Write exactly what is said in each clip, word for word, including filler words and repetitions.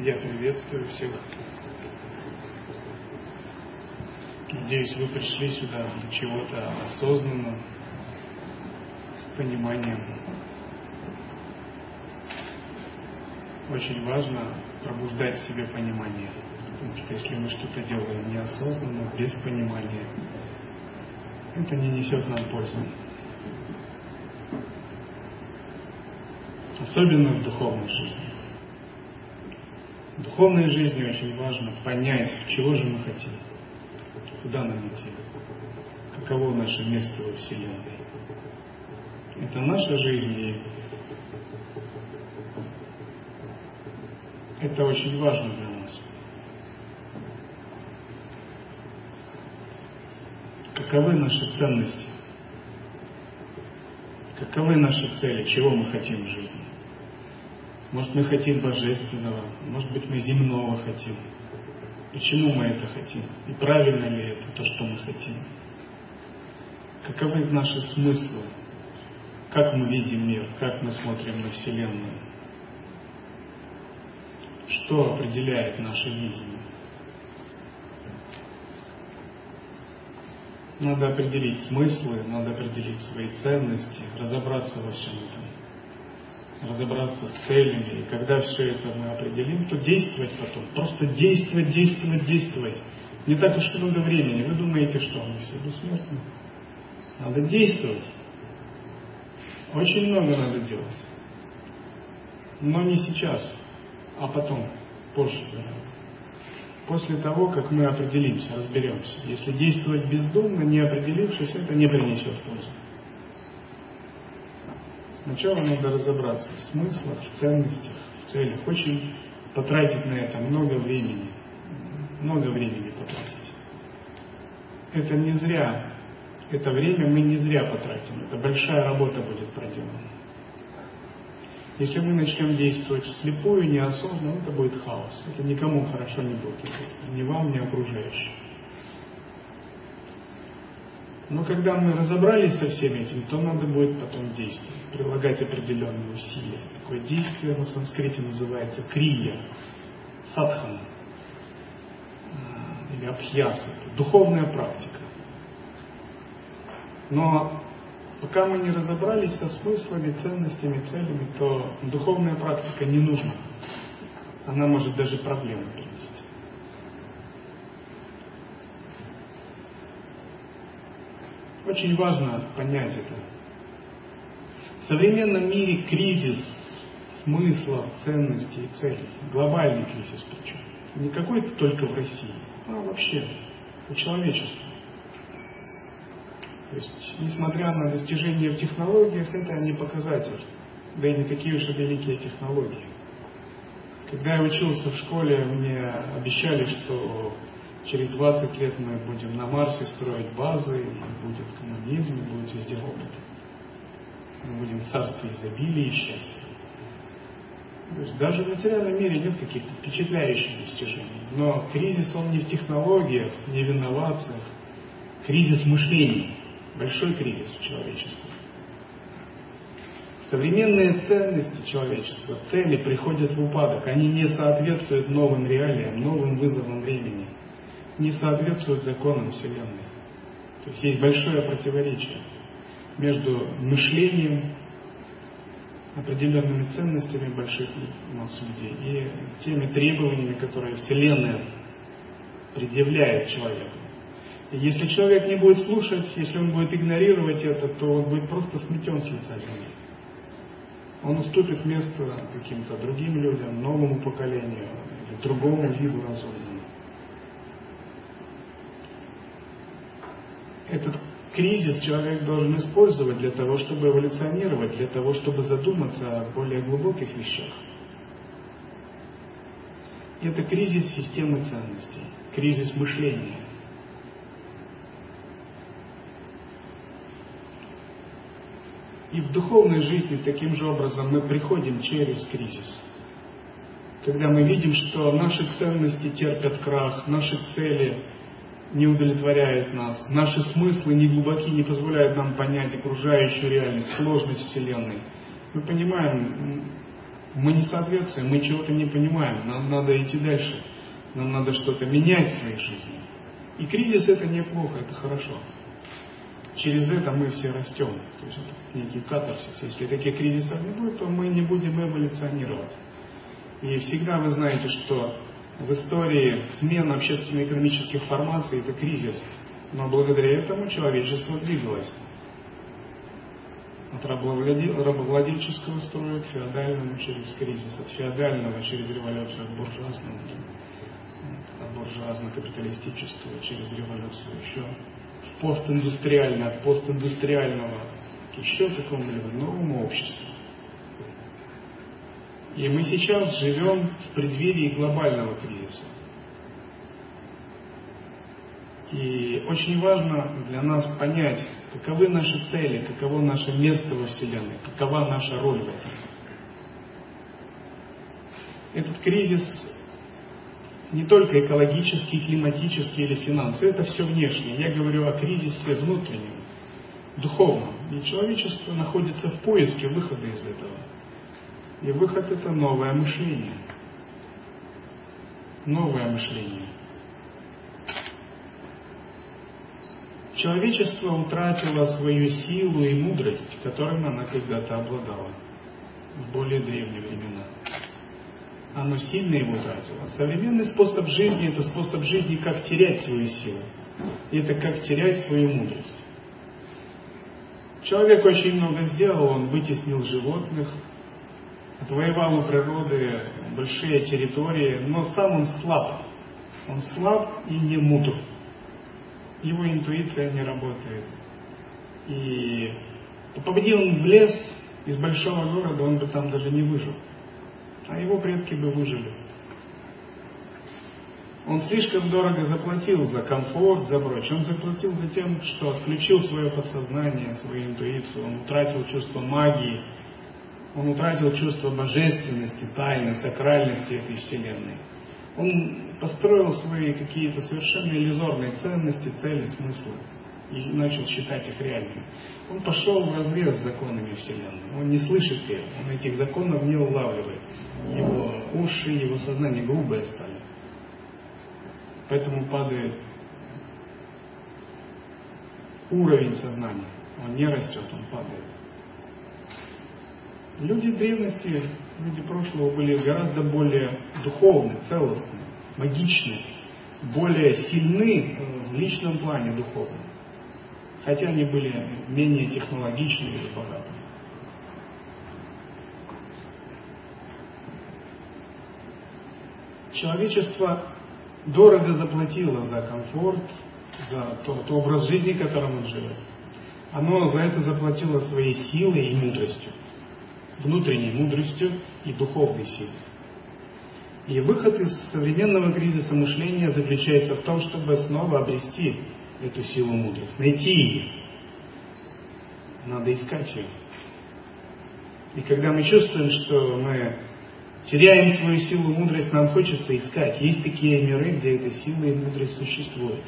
Я приветствую всех. Надеюсь, вы пришли сюда для чего-то осознанно, с пониманием. Очень важно пробуждать в себе понимание, потому что если мы что-то делаем неосознанно, без понимания, это не несет нам пользы. Особенно в духовной жизни. В духовной жизни очень важно понять, чего же мы хотим, куда нам идти, каково наше место во Вселенной. Это наша жизнь, и это очень важно для нас. Каковы наши ценности? Каковы наши цели? Чего мы хотим в жизни? Может, мы хотим божественного, может быть, мы земного хотим. Почему мы это хотим? И правильно ли это, то, что мы хотим? Каковы наши смыслы? Как мы видим мир? Как мы смотрим на Вселенную? Что определяет наше видение? Надо определить смыслы, надо определить свои ценности, разобраться во всем этом. Разобраться с целями. И когда все это мы определим, то действовать потом. Просто действовать, действовать, действовать. Не так уж много времени. Вы думаете, что мы все бессмертны? Надо действовать. Очень много надо делать. Но не сейчас, а потом, позже. После того, как мы определимся, разберемся. Если действовать бездумно, не определившись, это не принесет пользу. Сначала надо разобраться в смыслах, в ценностях, в целях. Очень потратить на это много времени. Много времени потратить. Это не зря. Это время мы не зря потратим. Это большая работа будет проделана. Если мы начнем действовать вслепую, неосознанно, это будет хаос. Это никому хорошо не будет. Ни вам, ни окружающим. Но когда мы разобрались со всем этим, то надо будет потом действовать, прилагать определенные усилия. Такое действие на санскрите называется крия, садхана или абхьяса, духовная практика. Но пока мы не разобрались со смыслами, ценностями, целями, то духовная практика не нужна. Она может даже проблемы принести. Очень важно понять это. В современном мире кризис смыслов, ценностей и целей. Глобальный кризис причем. Не какой-то только в России, а вообще у человечества. То есть, несмотря на достижения в технологиях, это не показатель. Да и не такие уж и великие технологии. Когда я учился в школе, мне обещали, что через двадцать лет мы будем на Марсе строить базы, и будет коммунизм, и будет везде роботы. Мы будем в царстве изобилия и счастья. То есть даже в материальном мире нет каких-то впечатляющих достижений. Но кризис, он не в технологиях, не в инновациях. Кризис мышления. Большой кризис у человечества. Современные ценности человечества, цели приходят в упадок. Они не соответствуют новым реалиям, новым вызовам времени. Не соответствуют законам Вселенной. То есть есть большое противоречие между мышлением, определенными ценностями больших масс людей и теми требованиями, которые Вселенная предъявляет человеку. И если человек не будет слушать, если он будет игнорировать это, то он будет просто сметен с лица земли. Он уступит место каким-то другим людям, новому поколению, или другому виду разумному. Этот кризис человек должен использовать для того, чтобы эволюционировать, для того, чтобы задуматься о более глубоких вещах. Это кризис системы ценностей, кризис мышления. И в духовной жизни таким же образом мы приходим через кризис. Когда мы видим, что наши ценности терпят крах, наши цели не удовлетворяют нас, наши смыслы не глубоки, не позволяют нам понять окружающую реальность, сложность Вселенной. Мы понимаем, Мы не соответствуем, мы чего-то не понимаем, нам надо идти дальше, нам надо что-то менять в своей жизни. И кризис это неплохо, это хорошо. Через это мы все растем. То есть это некий катарсис. Если таких кризисов не будет, то мы не будем эволюционировать. И всегда вы знаете, что в истории смена общественно-экономических формаций это кризис. Но благодаря этому человечество двигалось. От рабовладельческого строя к феодальному через кризис, от феодального через революцию к буржуазному, от буржуазно-капиталистического через революцию еще в постиндустриальное, от постиндустриального к еще какому-либо новому обществу. И мы сейчас живем в преддверии глобального кризиса. И очень важно для нас понять, каковы наши цели, каково наше место во Вселенной, какова наша роль в этом. Этот кризис не только экологический, климатический или финансовый, это все внешнее. Я говорю о кризисе внутреннем, духовном. И человечество находится в поиске выхода из этого. И выход – это новое мышление. Новое мышление. Человечество утратило свою силу и мудрость, которыми она когда-то обладала в более древние времена. Оно сильно его утратило. Современный способ жизни – это способ жизни, как терять свою силу. И это как терять свою мудрость. Человек очень много сделал, он вытеснил животных, отвоевал у природы большие территории, но сам он слаб. Он слаб и не мудр. Его интуиция не работает. И попади он в лес из большого города, он бы там даже не выжил. А его предки бы выжили. Он слишком дорого заплатил за комфорт, за прочее. Он заплатил за тем, что отключил свое подсознание, свою интуицию. Он утратил чувство магии. Он утратил чувство божественности, тайны, сакральности этой вселенной. Он построил свои какие-то совершенно иллюзорные ценности, цели, смыслы и начал считать их реальными. Он пошел вразрез с законами Вселенной. Он не слышит их, он этих законов не улавливает. Его уши, его сознание грубые стали. Поэтому падает уровень сознания. Он не растет, он падает. Люди древности, люди прошлого были гораздо более духовны, целостны, магичны, более сильны в личном плане духовном. Хотя они были менее технологичны или богаты. Человечество дорого заплатило за комфорт, за тот образ жизни, которым он живет. Оно за это заплатило своей силой и мудростью. Внутренней мудростью и духовной силой. И выход из современного кризиса мышления заключается в том, чтобы снова обрести эту силу мудрости, найти ее. Надо искать ее. И когда мы чувствуем, что мы теряем свою силу и мудрость, нам хочется искать. Есть такие миры, где эта сила и мудрость существует.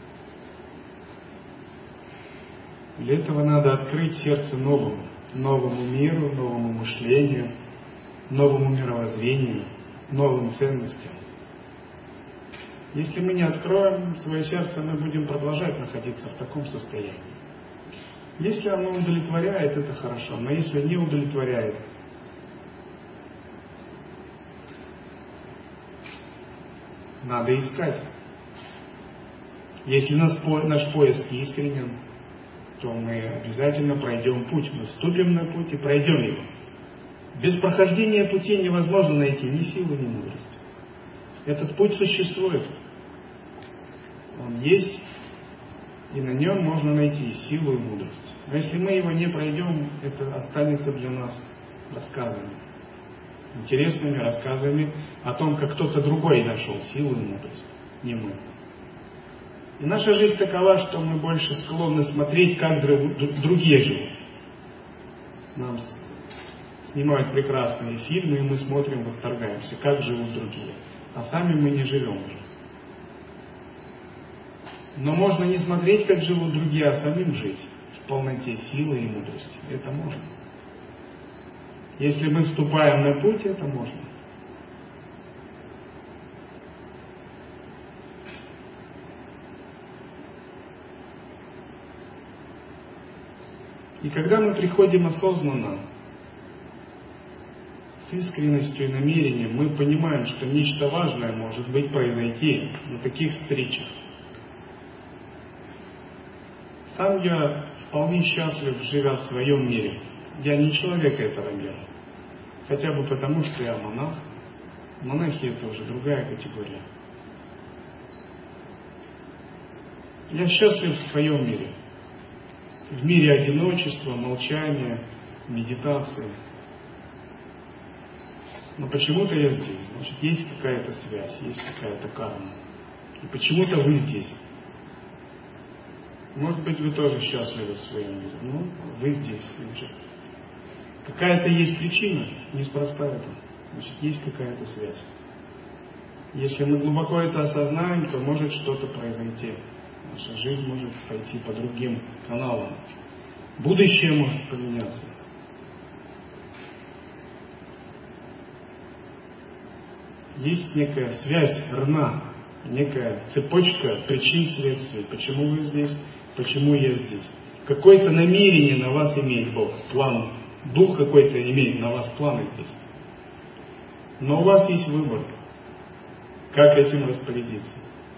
Для этого надо открыть сердце новому. Новому миру, новому мышлению, новому мировоззрению, новым ценностям. Если мы не откроем свое сердце, мы будем продолжать находиться в таком состоянии. Если оно удовлетворяет, это хорошо, но если не удовлетворяет, надо искать. Если наш поиск искренен, то мы обязательно пройдем путь. Мы вступим на путь и пройдем его. Без прохождения пути невозможно найти ни силу, ни мудрость. Этот путь существует. Он есть, и на нем можно найти силу и мудрость. Но если мы его не пройдем, это останется для нас рассказами. Интересными рассказами о том, как кто-то другой нашел силу и мудрость. Не мы. И наша жизнь такова, что мы больше склонны смотреть, как другие живут. Нам снимают прекрасные фильмы, и мы смотрим, восторгаемся, как живут другие. А сами мы не живем уже. Но можно не смотреть, как живут другие, а самим жить в полноте силы и мудрости. Это можно. Если мы вступаем на путь, это можно. И когда мы приходим осознанно, с искренностью и намерением, мы понимаем, что нечто важное может быть произойти на таких встречах. Сам я вполне счастлив, живя в своем мире. Я не человек этого мира. Хотя бы потому, что я монах. Монахи — это уже другая категория. Я счастлив в своем мире. В мире одиночества, молчания, медитации. Но почему-то я здесь. Значит, есть какая-то связь, есть какая-то карма. И почему-то вы здесь. Может быть, вы тоже счастливы в своем мире. Ну, вы здесь. Значит, какая-то есть причина, неспроста это. Значит, есть какая-то связь. Если мы глубоко это осознаем, то может что-то произойти. Наша жизнь может пойти по другим каналам. Будущее может поменяться. Есть некая связь, рна, некая цепочка причин следствий. Почему вы здесь, почему я здесь. Какое-то намерение на вас имеет Бог, план. Дух какой-то имеет на вас планы здесь. Но у вас есть выбор, как этим распорядиться.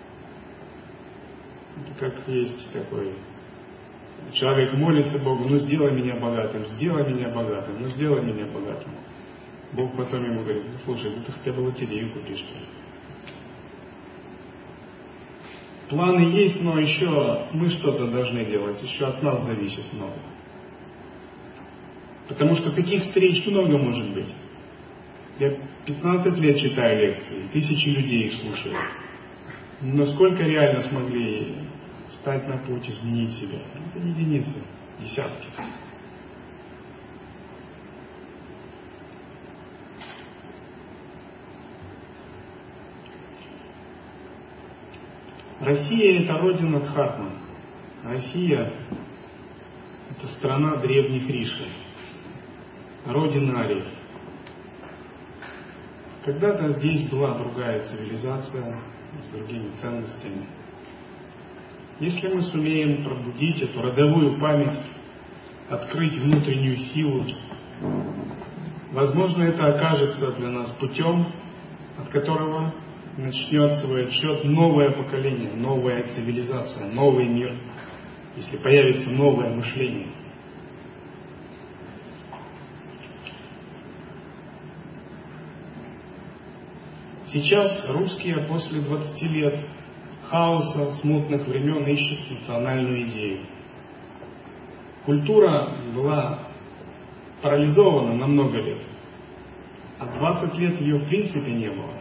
Это как есть такой человек молится Богу: ну сделай меня богатым, сделай меня богатым, ну сделай меня богатым. Бог потом ему говорит: ну слушай, ну ты хотя бы лотерею купи, что ли. Планы есть, но еще мы что-то должны делать, еще от нас зависит много. Потому что таких встреч много может быть. Я пятнадцать лет читаю лекции, тысячи людей их слушают. Но сколько реально смогли встать на путь, изменить себя? Это единицы, десятки. Россия — это родина Дхармы. Россия — это страна древних риши, родина ариев. Когда-то здесь была другая цивилизация с другими ценностями. Если мы сумеем пробудить эту родовую память, открыть внутреннюю силу, возможно, это окажется для нас путем, от которого начнет свой отсчет новое поколение, новая цивилизация, новый мир, если появится новое мышление. Сейчас русские после двадцати лет хаоса, смутных времен ищут национальную идею. Культура была парализована на много лет, а двадцать лет ее в принципе не было.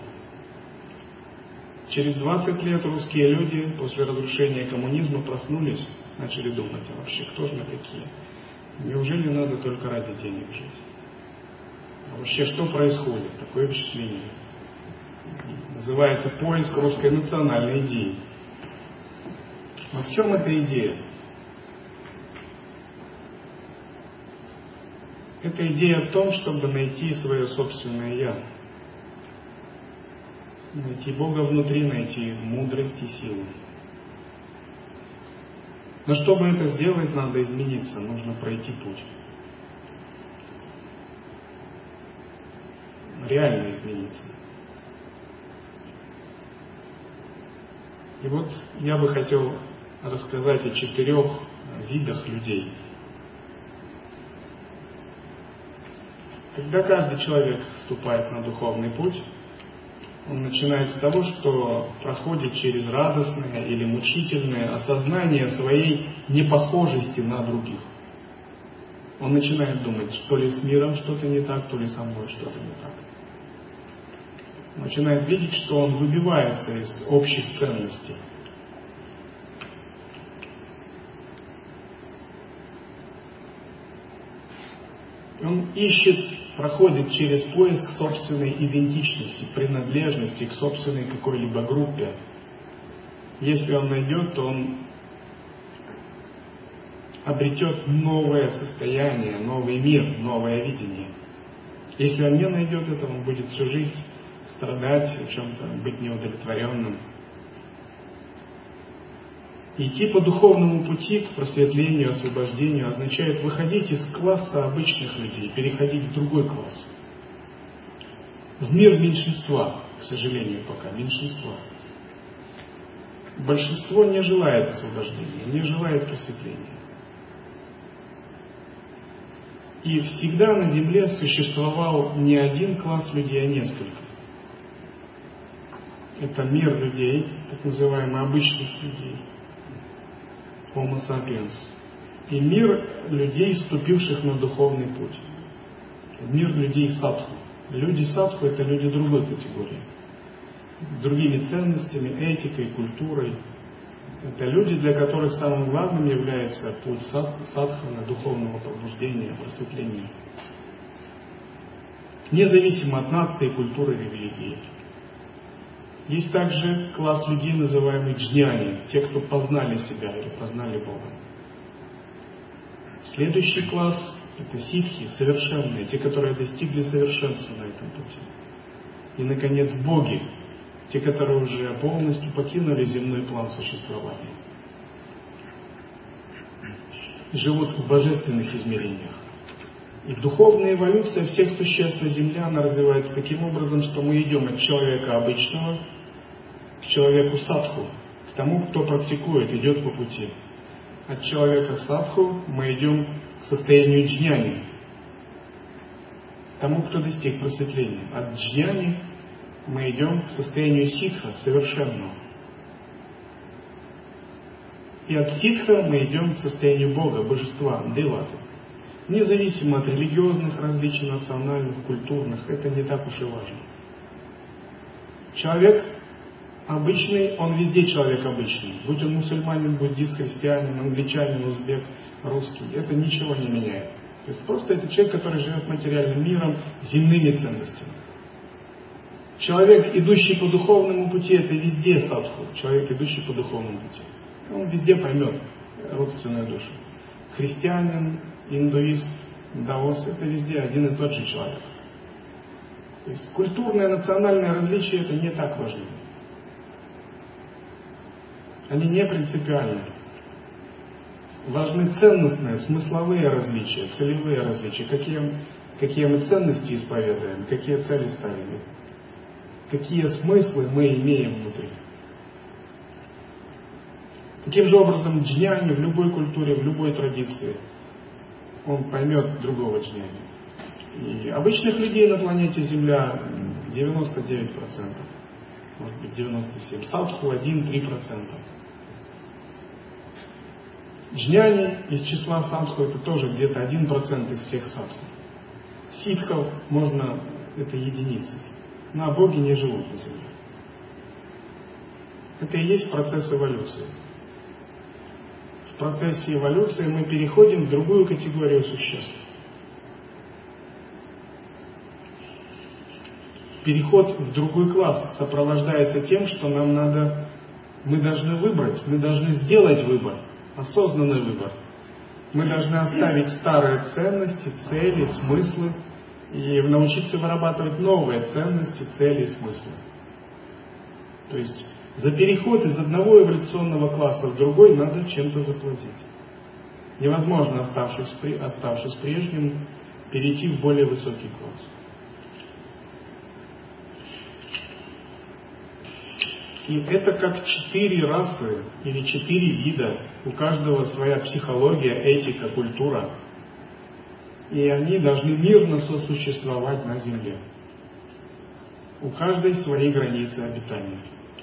Через двадцать лет русские люди после разрушения коммунизма проснулись, начали думать: а вообще кто же мы такие? Неужели надо только ради денег жить? А вообще что происходит? Такое впечатление. Называется поиск русской национальной идеи. Но в чем эта идея? Это идея в том, чтобы найти свое собственное «я». Найти Бога внутри, найти мудрость и силу. Но чтобы это сделать, надо измениться, нужно пройти путь. Реально измениться. И вот я бы хотел рассказать о четырех видах людей. Когда каждый человек вступает на духовный путь, он начинает с того, что проходит через радостное или мучительное осознание своей непохожести на других. Он начинает думать, что ли с миром что-то не так, то ли со мной что-то не так. Он начинает видеть, что он выбивается из общих ценностей. Он ищет, проходит через поиск собственной идентичности, принадлежности к собственной какой-либо группе. Если он найдет, то он обретет новое состояние, новый мир, новое видение. Если он не найдет этого, он будет всю жизнь страдать, в чем-то быть неудовлетворенным. Идти по духовному пути к просветлению, освобождению означает выходить из класса обычных людей, переходить в другой класс. В мир меньшинства, к сожалению, пока меньшинства. Большинство не желает освобождения, не желает просветления. И всегда на Земле существовал не один класс людей, а несколько. Это мир людей, так называемых обычных людей, Homo sapiens, и мир людей, вступивших на духовный путь. Мир людей садху. Люди садху — это люди другой категории, другими ценностями, этикой, культурой. Это люди, для которых самым главным является путь садхана, духовного пробуждения, просветления. Независимо от нации, культуры и религии. Есть также класс людей, называемый джняни, те, кто познали себя или познали Бога. Следующий класс — это ситхи, совершенные, те, которые достигли совершенства на этом пути. И, наконец, боги, те, которые уже полностью покинули земной план существования. Живут в божественных измерениях. И духовная эволюция всех существ на Земле, она развивается таким образом, что мы идем от человека обычного к человеку садху, к тому, кто практикует, идет по пути. От человека садху мы идем к состоянию джняни, к тому, кто достиг просветления. От джняни мы идем к состоянию ситха, совершенного. И от ситха мы идем к состоянию Бога, божества, деваты. Независимо от религиозных различий, национальных, культурных, это не так уж и важно. Человек обычный, он везде человек обычный. Будь он мусульманин, буддист, христианин, англичанин, узбек, русский, это ничего не меняет. То есть просто это человек, который живет материальным миром, земными ценностями. Человек, идущий по духовному пути, это везде садху. Человек, идущий по духовному пути. Он везде поймет родственную душу. Христианин, индуист, даос, это везде один и тот же человек. То есть культурное, национальное различие это не так важно. Они не принципиальны. Важны ценностные, смысловые различия, целевые различия. Какие, какие мы ценности исповедуем, какие цели ставим, какие смыслы мы имеем внутри. Таким же образом, джняни в любой культуре, в любой традиции, он поймет другого джняни. И обычных людей на планете Земля девяносто девять процентов, может быть девяносто семь процентов, садху один-три процента. Джняни из числа садху это тоже где-то один процент из всех садху. Ситхов можно, это единицы. Но боги не живут на Земле. Это и есть процесс эволюции. В процессе эволюции мы переходим в другую категорию существ. Переход в другой класс сопровождается тем, что нам надо, мы должны выбрать, мы должны сделать выбор, осознанный выбор. Мы должны оставить старые ценности, цели, смыслы и научиться вырабатывать новые ценности, цели и смыслы. То есть за переход из одного эволюционного класса в другой надо чем-то заплатить. Невозможно, оставшись, оставшись прежним, перейти в более высокий класс. И это как четыре расы или четыре вида. У каждого своя психология, этика, культура. И они должны мирно сосуществовать на Земле. У каждой свои границы обитания.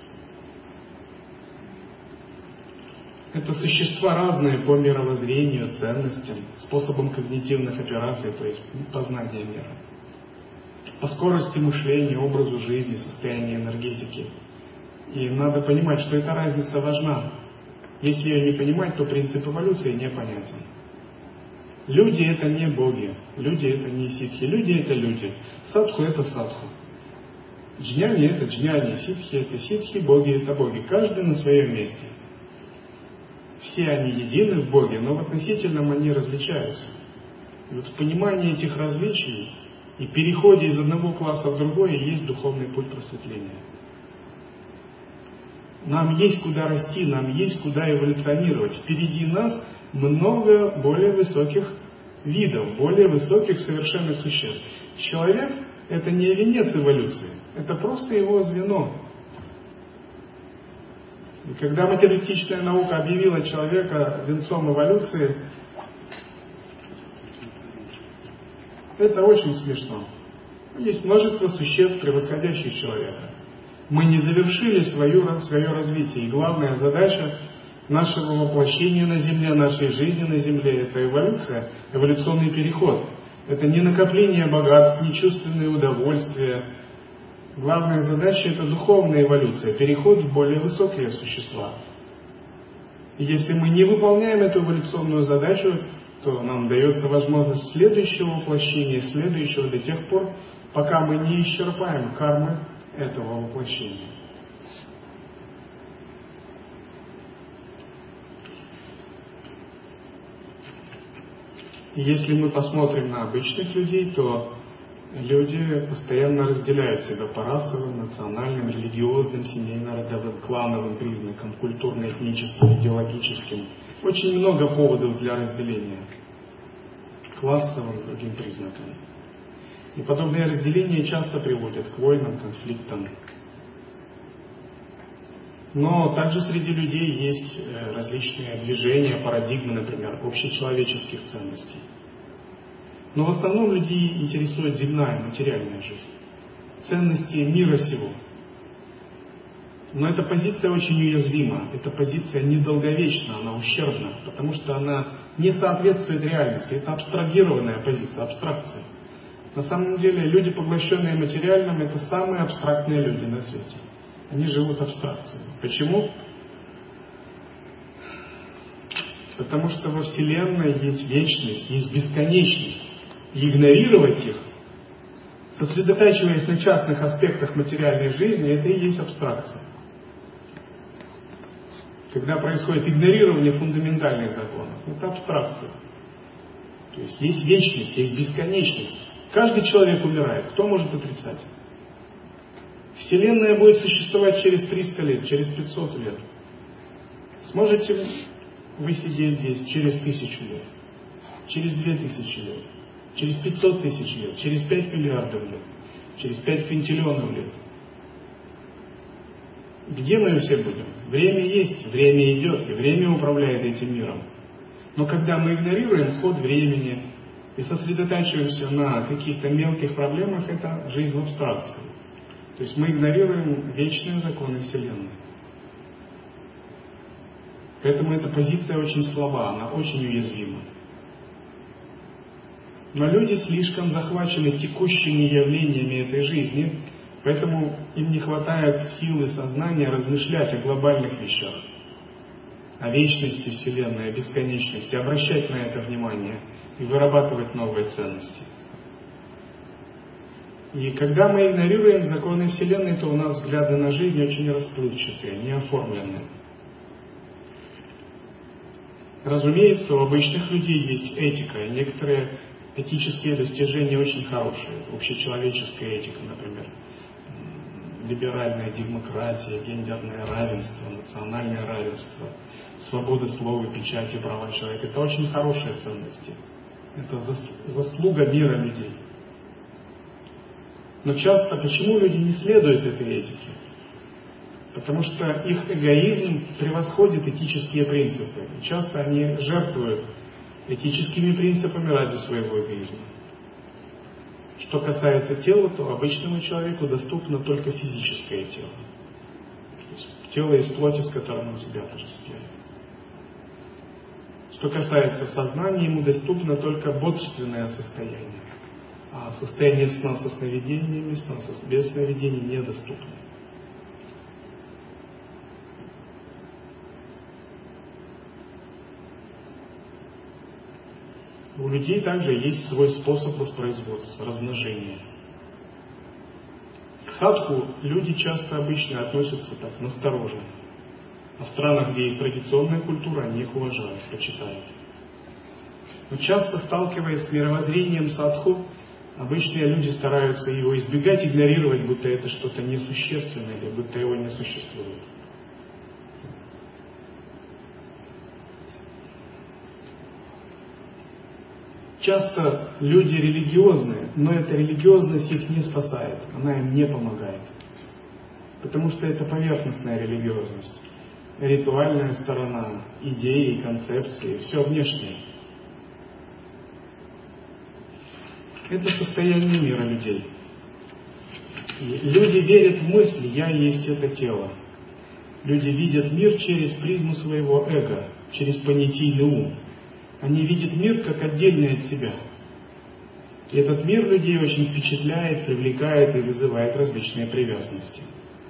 Это существа разные по мировоззрению, ценностям, способам когнитивных операций, то есть познания мира. По скорости мышления, образу жизни, состоянию энергетики. И надо понимать, что эта разница важна. Если ее не понимать, то принцип эволюции непонятен. Люди это не боги, люди это не ситхи, люди это люди. Садху это садху. Джняни это джняни, ситхи это ситхи, боги это боги. Каждый на своем месте. Все они едины в Боге, но в относительном они различаются. И вот в понимании этих различий И в переходе из одного класса в другой есть духовный путь просветления. Нам есть куда расти, нам есть куда эволюционировать. Впереди нас много более высоких видов, более высоких совершенных существ. Человек – это не венец эволюции, это просто его звено. И когда материалистичная наука объявила человека венцом эволюции, это очень смешно. Есть множество существ, превосходящих человека. Мы не завершили свое, свое развитие. И главная задача нашего воплощения на Земле, нашей жизни на Земле – это эволюция, эволюционный переход. Это не накопление богатств, не чувственные удовольствия. Главная задача – это духовная эволюция, переход в более высокие существа. И если мы не выполняем эту эволюционную задачу, то нам дается возможность следующего воплощения, следующего до тех пор, пока мы не исчерпаем кармы этого воплощения. И если мы посмотрим на обычных людей, то люди постоянно разделяют себя по расовым, национальным, религиозным, семейно-родовым, клановым признакам, культурно-этническим, идеологическим. Очень много поводов для разделения, классовым, другим признакам. И подобные разделения часто приводят к войнам, конфликтам. Но также среди людей есть различные движения, парадигмы, например, общечеловеческих ценностей. Но в основном людей интересует земная, материальная жизнь, ценности мира сего. Но эта позиция очень уязвима, эта позиция недолговечна, она ущербна, потому что она не соответствует реальности. Это абстрагированная позиция, абстракция. На самом деле люди, поглощенные материальным, это самые абстрактные люди на свете. Они живут абстракцией. Почему? Потому что во Вселенной есть вечность, есть бесконечность. И игнорировать их, сосредотачиваясь на частных аспектах материальной жизни, это и есть абстракция. Когда происходит игнорирование фундаментальных законов, это абстракция. То есть есть вечность, есть бесконечность. Каждый человек умирает. Кто может отрицать? Вселенная будет существовать через триста лет, через пятьсот лет. Сможете вы сидеть здесь через тысячу лет, через две тысячи лет, через пятьсот тысяч лет, через пять миллиардов лет, через пять квинтиллионов лет? Где мы все будем? Время есть, время идет, и время управляет этим миром. Но когда мы игнорируем ход времени и сосредотачиваемся на каких-то мелких проблемах, это жизнь в абстракции. То есть мы игнорируем вечные законы Вселенной. Поэтому эта позиция очень слаба, она очень уязвима. Но люди слишком захвачены текущими явлениями этой жизни, поэтому им не хватает силы сознания размышлять о глобальных вещах, о вечности Вселенной, о бесконечности, обращать на это внимание и вырабатывать новые ценности. И когда мы игнорируем законы Вселенной, то у нас взгляды на жизнь очень расплывчатые, неоформленные. Разумеется, у обычных людей есть этика, и некоторые этические достижения очень хорошие. Общечеловеческая этика, например, либеральная демократия, гендерное равенство, национальное равенство, свобода слова, печати, права человека. Это очень хорошие ценности. Это заслуга мира людей. Но часто почему люди не следуют этой этике? Потому что их эгоизм превосходит этические принципы. И часто они жертвуют этическими принципами ради своего эгоизма. Что касается тела, то обычному человеку доступно только физическое тело. То есть тело из плоти, с которым он себя отождествляет. Что касается сознания, ему доступно только бодственное состояние. А состояние сна со сновидениями, сна без сновидений недоступно. У людей также есть свой способ воспроизводства, размножения. К садху люди часто обычно относятся так, настороженно. А в странах, где есть традиционная культура, они их уважают, почитают. Но часто, сталкиваясь с мировоззрением садху, Обычные люди стараются его избегать, игнорировать, будто это что-то несущественное, или будто его не существует. Часто люди религиозные, но эта религиозность их не спасает, она им не помогает. Потому что это поверхностная религиозность, ритуальная сторона, идеи, концепции, все внешнее. Это состояние мира людей. И люди верят в мысль «я есть это тело». Люди видят мир через призму своего эго, через понятийный ум. Они видят мир как отдельный от себя. И этот мир людей очень впечатляет, привлекает и вызывает различные привязанности.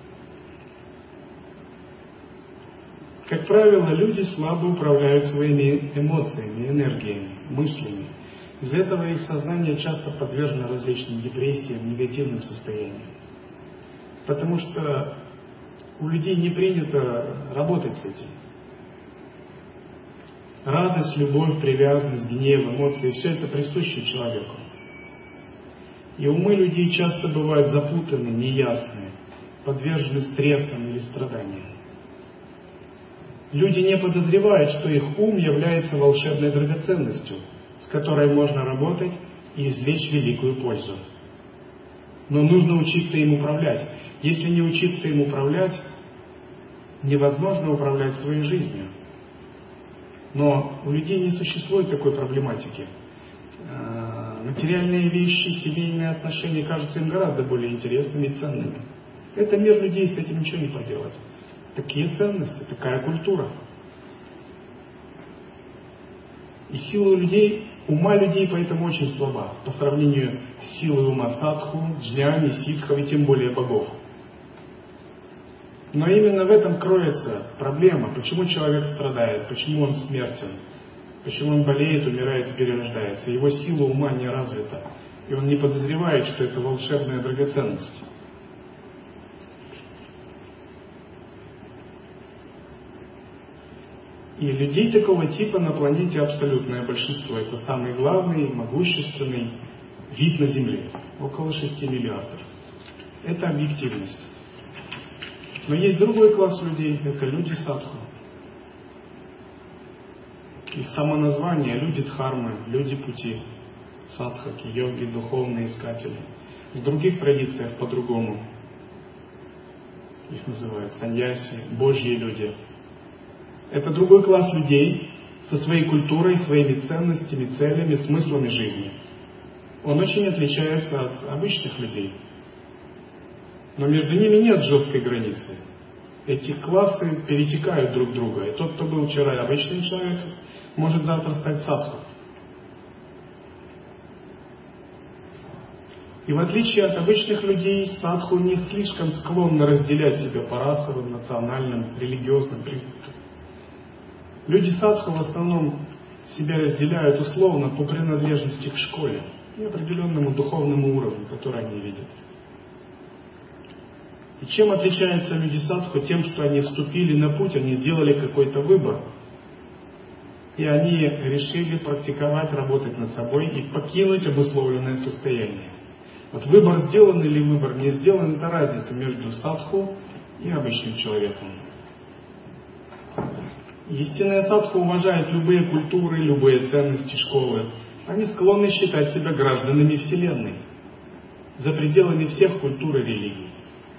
Как правило, люди слабо управляют своими эмоциями, энергиями, мыслями. Из-за этого их сознание часто подвержено различным депрессиям, негативным состояниям. Потому что у людей не принято работать с этим. Радость, любовь, привязанность, гнев, эмоции – все это присуще человеку. И умы людей часто бывают запутаны, неясны, подвержены стрессам или страданиям. Люди не подозревают, что их ум является волшебной драгоценностью, с которой можно работать и извлечь великую пользу. Но нужно учиться им управлять. Если не учиться им управлять, невозможно управлять своей жизнью. Но у людей не существует такой проблематики. Материальные вещи, семейные отношения кажутся им гораздо более интересными и ценными. Это мир людей, с этим ничего не поделать. Такие ценности, такая культура. И сила людей, ума людей поэтому очень слаба по сравнению с силой ума садху, джняни, ситхов и тем более богов. Но именно в этом кроется проблема, почему человек страдает, почему он смертен, почему он болеет, умирает и перерождается. Его сила ума не развита, и он не подозревает, что это волшебная драгоценность. И людей такого типа на планете абсолютное большинство. Это самый главный, могущественный вид на Земле. Около шести миллиардов. Это объективность. Но есть другой класс людей, это люди садху. Их само название – люди дхармы, люди пути, садхаки, йоги, духовные искатели. В других традициях по-другому. Их называют саньяси, божьи люди. Это другой класс людей со своей культурой, своими ценностями, целями, смыслами жизни. Он очень отличается от обычных людей. Но между ними нет жесткой границы. Эти классы перетекают друг друга. И тот, кто был вчера обычным человеком, может завтра стать садху. И в отличие от обычных людей, садху не слишком склонны разделять себя по расовым, национальным, религиозным признакам. Люди садху в основном себя разделяют условно по принадлежности к школе и определенному духовному уровню, который они видят. И чем отличаются люди садху? Тем, что они вступили на путь, они сделали какой-то выбор. И они решили практиковать, работать над собой и покинуть обусловленное состояние. Вот выбор сделан или выбор не сделан, это разница между садху и обычным человеком. Истинные садху уважают любые культуры, любые ценности школы. Они склонны считать себя гражданами Вселенной, за пределами всех культур и религий.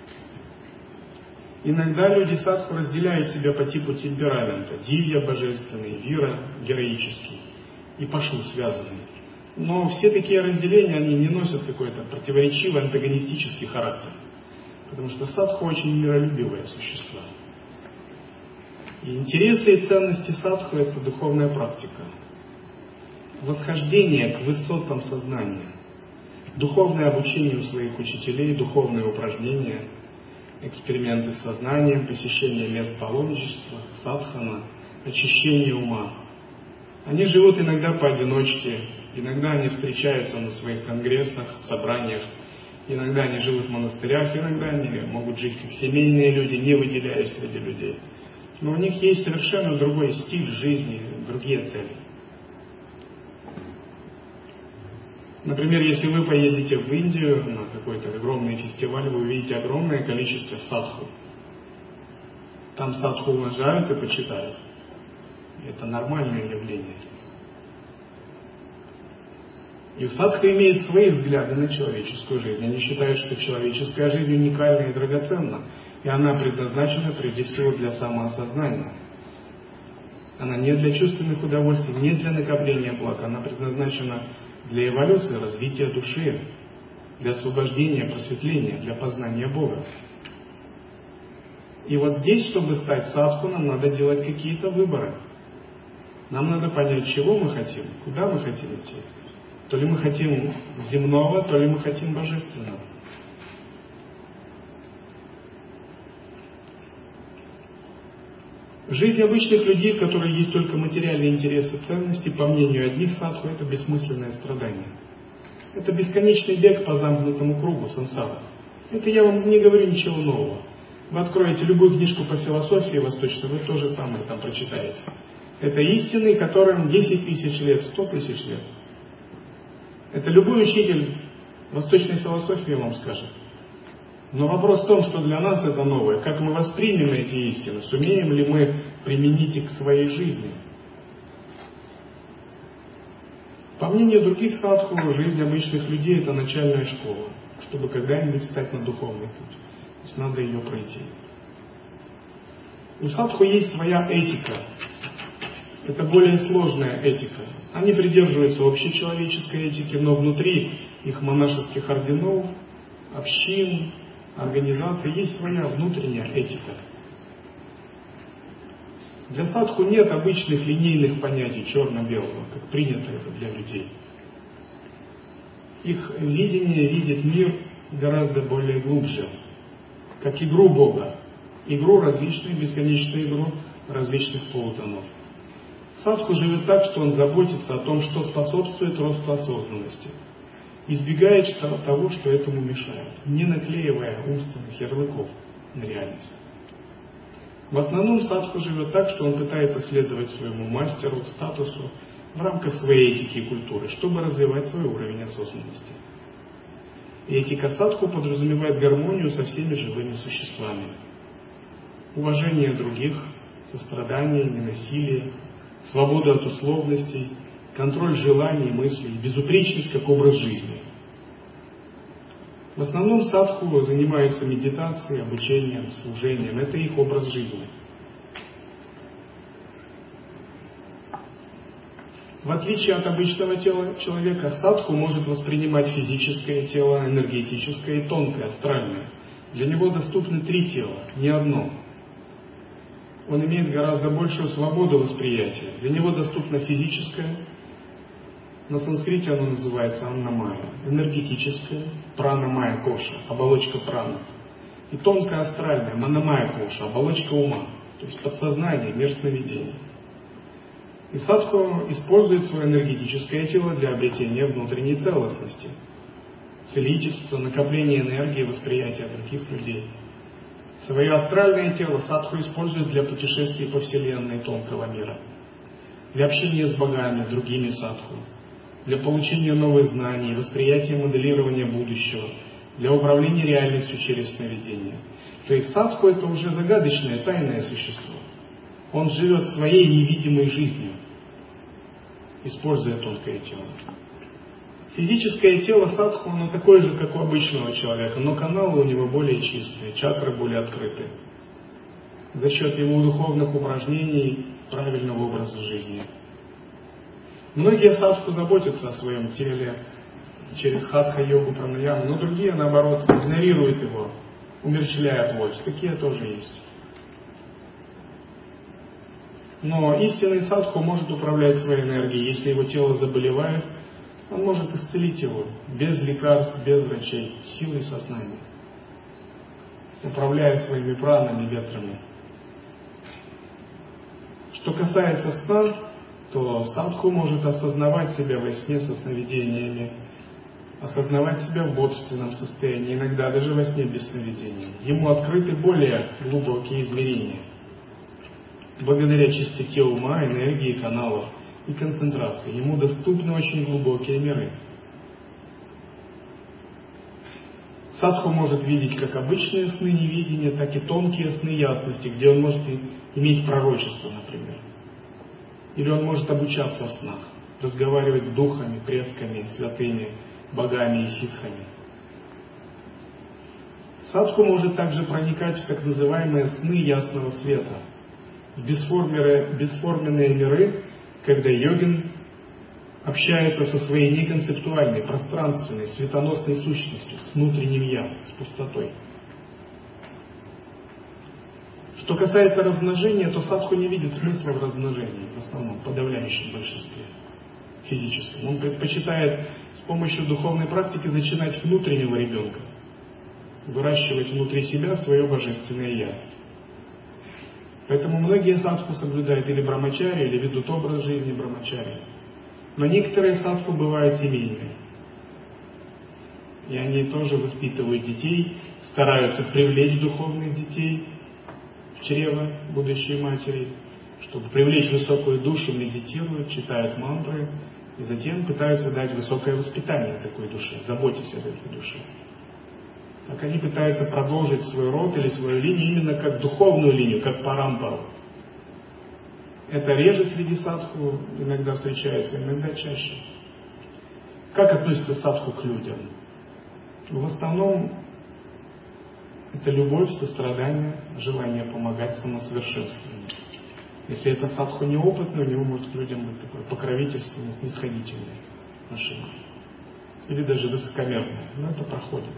Иногда люди садху разделяют себя по типу темперамента. Дивья – божественный, вира – героический и пашу – связанный. Но все такие разделения, они не носят какой-то противоречивый, антагонистический характер. Потому что садху очень миролюбивые существа. И интересы и ценности садху – это духовная практика. Восхождение к высотам сознания. Духовное обучение у своих учителей, духовные упражнения, эксперименты с сознанием, посещение мест паломничества, садхана, очищение ума. Они живут иногда поодиночке, иногда они встречаются на своих конгрессах, собраниях, иногда они живут в монастырях, иногда они могут жить как семейные люди, не выделяясь среди людей. Но у них есть совершенно другой стиль жизни, другие цели. Например, если вы поедете в Индию на какой-то огромный фестиваль, вы увидите огромное количество садху. Там садху уважают и почитают. Это нормальное явление. И садху имеет свои взгляды на человеческую жизнь. Они считают, что человеческая жизнь уникальна и драгоценна. И она предназначена прежде всего для самоосознания. Она не для чувственных удовольствий, не для накопления благ. Она предназначена для эволюции, развития души, для освобождения, просветления, для познания Бога. И вот здесь, чтобы стать садху, нам надо делать какие-то выборы. Нам надо понять, чего мы хотим, куда мы хотим идти. То ли мы хотим земного, то ли мы хотим божественного. Жизнь обычных людей, в которой есть только материальные интересы, ценности, по мнению одних садху, это бессмысленное страдание. Это бесконечный бег по замкнутому кругу сансара. Это я вам не говорю ничего нового. Вы откроете любую книжку по философии восточной, вы то же самое там прочитаете. Это истины, которым десять тысяч лет, сто тысяч лет. Это любой учитель восточной философии вам скажет. Но вопрос в том, что для нас это новое. Как мы воспримем эти истины? Сумеем ли мы применить их к своей жизни? По мнению других садху, жизнь обычных людей – это начальная школа, чтобы когда-нибудь встать на духовный путь. То есть надо ее пройти. У садху есть своя этика. Это более сложная этика. Они придерживаются общечеловеческой этики, но внутри их монашеских орденов, общин, организаций есть своя внутренняя этика. Для садху нет обычных линейных понятий черно-белого, как принято это для людей. Их видение видит мир гораздо более глубже, как игру Бога, игру различную, бесконечную игру различных полутонов. Садху живет так, что он заботится о том, что способствует росту осознанности, избегает того, что этому мешает, не наклеивая умственных ярлыков на реальность. В основном садху живет так, что он пытается следовать своему мастеру, статусу в рамках своей этики и культуры, чтобы развивать свой уровень осознанности. И этика садху подразумевает гармонию со всеми живыми существами, уважение других, сострадание, ненасилие, свободу от условностей, контроль желаний, мыслей, безупречность как образ жизни. В основном садху занимается медитацией, обучением, служением. Это их образ жизни. В отличие от обычного тела человека, садху может воспринимать физическое тело, энергетическое и тонкое, астральное. Для него доступны три тела, не одно. Он имеет гораздо большую свободу восприятия. Для него доступно физическое, на санскрите оно называется аннамая, энергетическое, пранамая коша, оболочка праны, и тонкое астральное, манамая коша, оболочка ума, то есть подсознание, мир сновидений. И садху использует свое энергетическое тело для обретения внутренней целостности, целительства, накопления энергии, восприятия других людей. Свое астральное тело садху использует для путешествий по вселенной тонкого мира, для общения с богами, другими садху, для получения новых знаний, восприятия моделирования будущего, для управления реальностью через сновидение. То есть садху — это уже загадочное, тайное существо. Он живет своей невидимой жизнью, используя тонкое тело. Физическое тело садху, оно такое же, как у обычного человека, но каналы у него более чистые, чакры более открыты. За счет его духовных упражнений, правильного образа жизни. Многие садху заботятся о своем теле через хатха-йогу, пранаяму, но другие, наоборот, игнорируют его, умерщвляя плоть. Такие тоже есть. Но истинный садху может управлять своей энергией. Если его тело заболевает, он может исцелить его без лекарств, без врачей, силой сознания, управляя своими пранами, ветрами. Что касается сна, то садху может осознавать себя во сне со сновидениями, осознавать себя в бодрственном состоянии, иногда даже во сне без сновидений. Ему открыты более глубокие измерения, благодаря чистоте ума, энергии, каналов и концентрации. Ему доступны очень глубокие миры. Садху может видеть как обычные сны невидения, так и тонкие сны ясности, где он может иметь пророчество, например. Или он может обучаться в снах, разговаривать с духами, предками, святыми, богами и ситхами. Садху может также проникать в так называемые сны ясного света, в бесформенные, бесформенные миры, когда йогин общается со своей неконцептуальной, пространственной, светоносной сущностью, с внутренним я, с пустотой. Что касается размножения, то садху не видит смысла в размножении, в основном, в подавляющем большинстве физическом. Он предпочитает с помощью духовной практики зачинать внутреннего ребенка, выращивать внутри себя свое божественное я. Поэтому многие садху соблюдают или брамачари, или ведут образ жизни брамачари. Но некоторые садху бывают семейными. И они тоже воспитывают детей, стараются привлечь духовных детей в чрево будущей матери, чтобы привлечь высокую душу, медитируют, читают мантры, и затем пытаются дать высокое воспитание такой душе, заботясь об этой душе. Так они пытаются продолжить свой род или свою линию именно как духовную линию, как парампару. Это реже среди садху иногда встречается, иногда чаще. Как относится садху к людям? В основном это любовь, сострадание, желание помогать, самосовершенствование. Если это садху неопытный, у него может к людям быть такое покровительственное, снисходительное отношение. Или даже высокомерное. Но это проходит.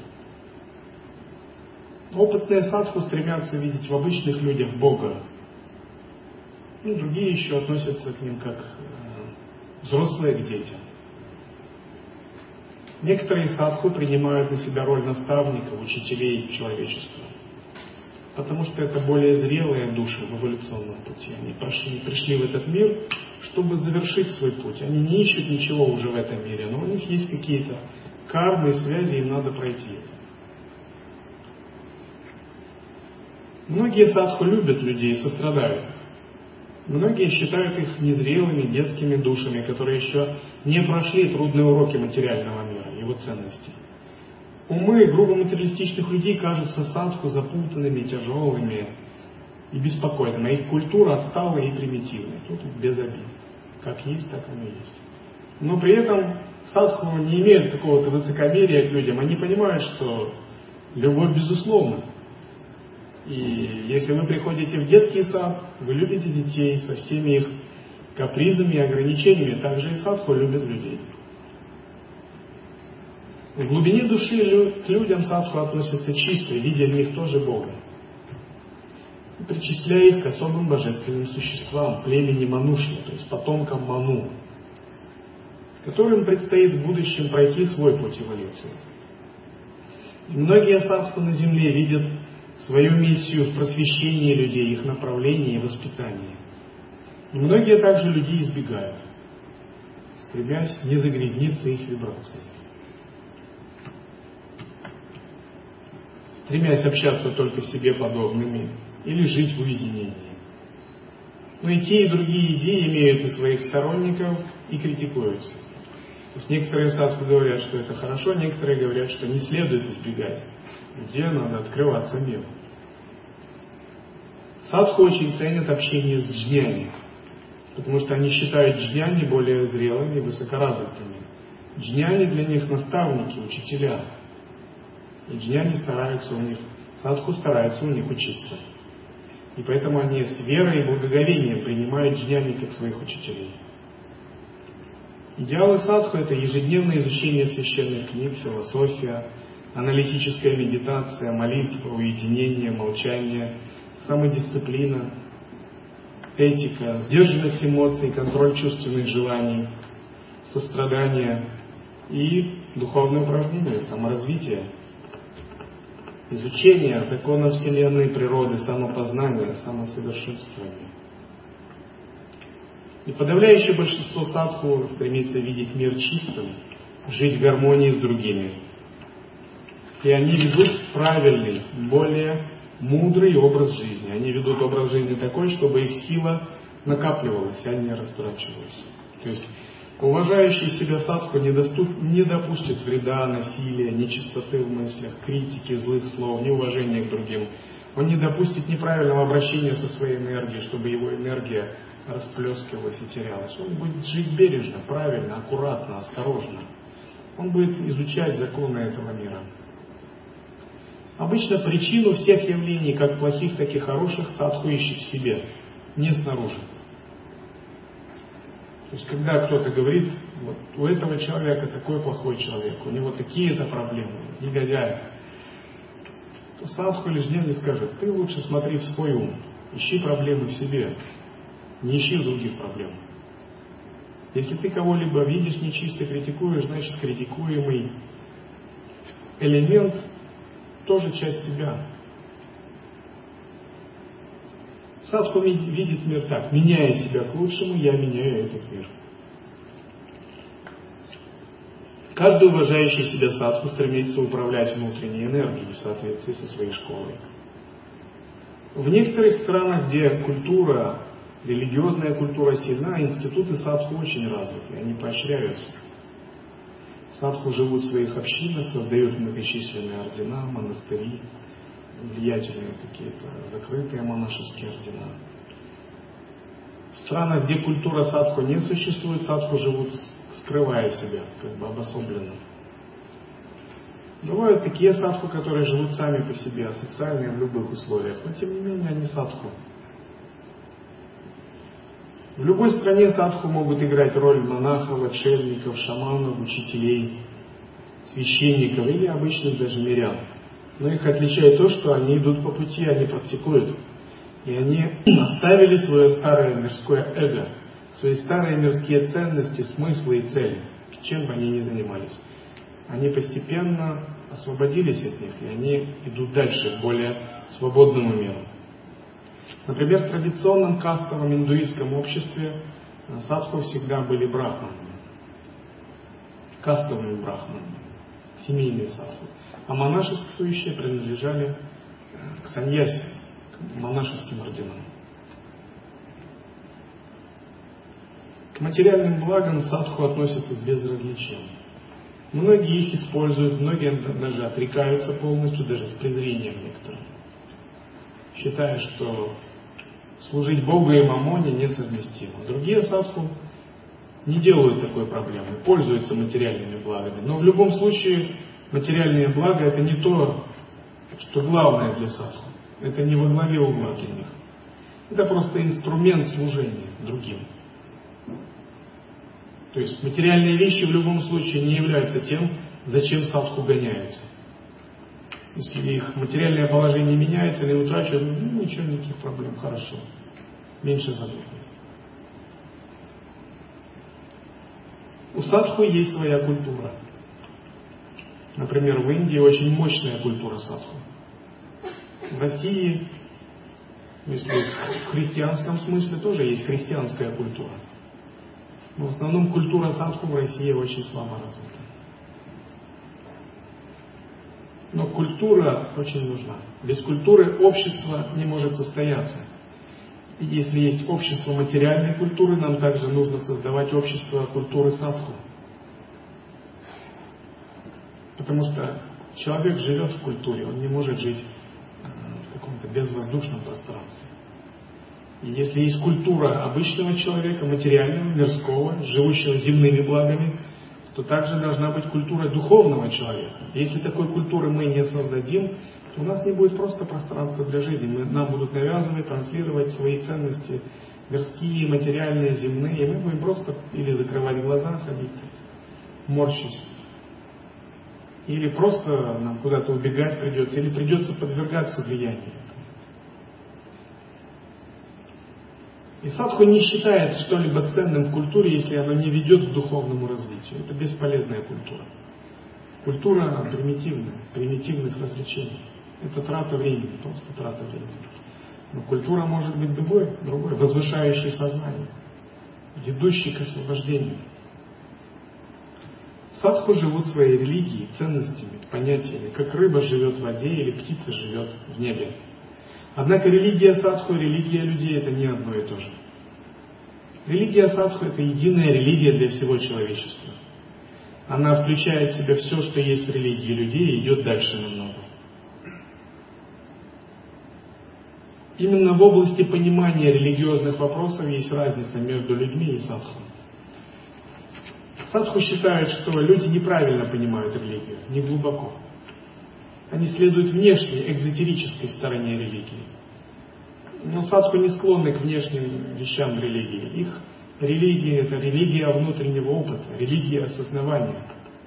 Опытные садху стремятся видеть в обычных людях Бога. И другие еще относятся к ним как э, взрослые к детям. Некоторые садху принимают на себя роль наставников, учителей человечества. Потому что это более зрелые души в эволюционном пути. Они прошли, пришли в этот мир, чтобы завершить свой путь. Они не ищут ничего уже в этом мире, но у них есть какие-то кармы и связи, им надо пройти это. Многие садху любят людей и сострадают. Многие считают их незрелыми детскими душами, которые еще не прошли трудные уроки материального мира, его ценностей. Умы грубо материалистичных людей кажутся садху запутанными, тяжелыми и беспокойными, а их культура отсталая и примитивная. Тут без обид. Как есть, так оно и есть. Но при этом садху не имеют какого-то высокомерия к людям. Они понимают, что любовь безусловна. И если вы приходите в детский сад, вы любите детей со всеми их капризами и ограничениями, также и садху любят людей. В глубине души к людям садху относятся чисто, видя в них тоже Бога. И причисляя их к особым божественным существам, племени Манушья, то есть потомкам Ману, которым предстоит в будущем пройти свой путь эволюции. И многие садху на земле видят свою миссию в просвещении людей, их направлении и воспитании. И многие также людей избегают, стремясь не загрязниться их вибрацией. Стремясь общаться только с себе подобными или жить в уединении. Но и те, и другие идеи имеют и своих сторонников, и критикуются. То есть некоторые садху говорят, что это хорошо, некоторые говорят, что не следует избегать, где надо открываться миру. Садху очень ценят общение с джняни, потому что они считают джняни более зрелыми и высокоразвитыми. Джняни для них наставники, учителя. И джняни стараются у них, садху стараются у них учиться. И поэтому они с верой и благоговением принимают джняни как своих учителей. Идеалы садху — это ежедневное изучение священных книг, философия, аналитическая медитация, молитва, уединение, молчание, самодисциплина, этика, сдержанность эмоций, контроль чувственных желаний, сострадание и духовное упражнение, саморазвитие, изучение законов Вселенной, природы, самопознание, самосовершенствование. И подавляющее большинство садху стремится видеть мир чистым, жить в гармонии с другими. И они ведут правильный, более мудрый образ жизни. Они ведут образ жизни такой, чтобы их сила накапливалась, а не растрачивалась. То есть Уважающий себя садху не, доступ, не допустит вреда, насилия, нечистоты в мыслях, критики, злых слов, неуважения к другим. Он не допустит неправильного обращения со своей энергией, чтобы его энергия расплескивалась и терялась. Он будет жить бережно, правильно, аккуратно, осторожно. Он будет изучать законы этого мира. Обычно причину всех явлений, как плохих, так и хороших, садху ищет в себе, не снаружи. То есть, когда кто-то говорит, вот у этого человека такой плохой человек, у него такие-то проблемы, негодяй, то садху лишь не скажет: ты лучше смотри в свой ум, ищи проблемы в себе, не ищи других проблем. Если ты кого-либо видишь нечисто, критикуешь, значит критикуемый элемент тоже часть тебя. Садху видит мир так: меняя себя к лучшему, я меняю этот мир. Каждый уважающий себя садху стремится управлять внутренней энергией в соответствии со своей школой. В некоторых странах, где культура, религиозная культура сильна, институты садху очень развиты, они поощряются. Садху живут в своих общинах, создают многочисленные ордена, монастыри, влиятельные какие-то закрытые монашеские ордена. В странах, где культура садху не существует, садху живут, скрывая себя, как бы обособленно. Бывают такие садху, которые живут сами по себе, асоциальные в любых условиях, но тем не менее они садху. В любой стране садху могут играть роль монахов, отшельников, шаманов, учителей, священников или обычных даже мирян. Но их отличает то, что они идут по пути, они практикуют. И они оставили свое старое мирское эго, свои старые мирские ценности, смыслы и цели, чем бы они ни занимались. Они постепенно освободились от них, и они идут дальше, к более свободному миру. Например, в традиционном кастовом индуистском обществе садху всегда были брахманами, кастовыми брахманами, семейные садху. А монашествующие принадлежали к саньяси, к монашеским орденам. К материальным благам садху относятся с безразличием. Многие их используют, многие даже отрекаются полностью, даже с презрением некоторым, считая, что служить Богу и мамоне несовместимо. Другие садху не делают такой проблемы, пользуются материальными благами. Но в любом случае материальные блага — это не то, что главное для садху. Это не во главе угла для них. Это просто инструмент служения другим. То есть материальные вещи в любом случае не являются тем, зачем садху гоняются. Если их материальное положение меняется или утрачивается, ну ничего, никаких проблем, хорошо. Меньше забот. У садху есть своя культура. Например, в Индии очень мощная культура садху. В России, если в христианском смысле, тоже есть христианская культура. Но в основном культура садху в России очень слабо развита. Но культура очень нужна. Без культуры общество не может состояться. И если есть общество материальной культуры, нам также нужно создавать общество культуры садху. Потому что человек живет в культуре, он не может жить в каком-то безвоздушном пространстве. И если есть культура обычного человека, материального, мирского, живущего земными благами, то также должна быть культура духовного человека. Если такой культуры мы не создадим, то у нас не будет просто пространства для жизни. Мы, нам будут навязывать, транслировать свои ценности мирские, материальные, земные, и мы будем просто или закрывать глаза, ходить, морщись. Или просто нам куда-то убегать придется, или придется подвергаться влиянию. И садху не считает что-либо ценным в культуре, если оно не ведет к духовному развитию. Это бесполезная культура. Культура примитивная, примитивных развлечений. Это трата времени, просто трата времени. Но культура может быть другой, другой, возвышающий сознание, ведущий к освобождению. Садху живут своей религией, ценностями, понятиями, как рыба живет в воде или птица живет в небе. Однако религия садху и религия людей — это не одно и то же. Религия садху – это единая религия для всего человечества. Она включает в себя все, что есть в религии людей, и идет дальше намного. Именно в области понимания религиозных вопросов есть разница между людьми и садху. Садху считают, что люди неправильно понимают религию, не глубоко. Они следуют внешней, экзотерической стороне религии. Но садху не склонны к внешним вещам в религии. Их религия – это религия внутреннего опыта, религия осознавания.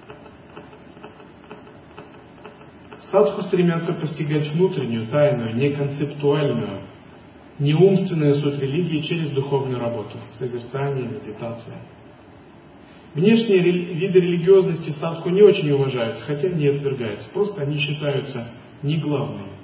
Садху стремятся постигать внутреннюю, тайную, не концептуальную, не умственную суть религии через духовную работу, созерцание, медитация. Внешние виды религиозности садху не очень уважаются, хотя не отвергаются, просто они считаются не главными.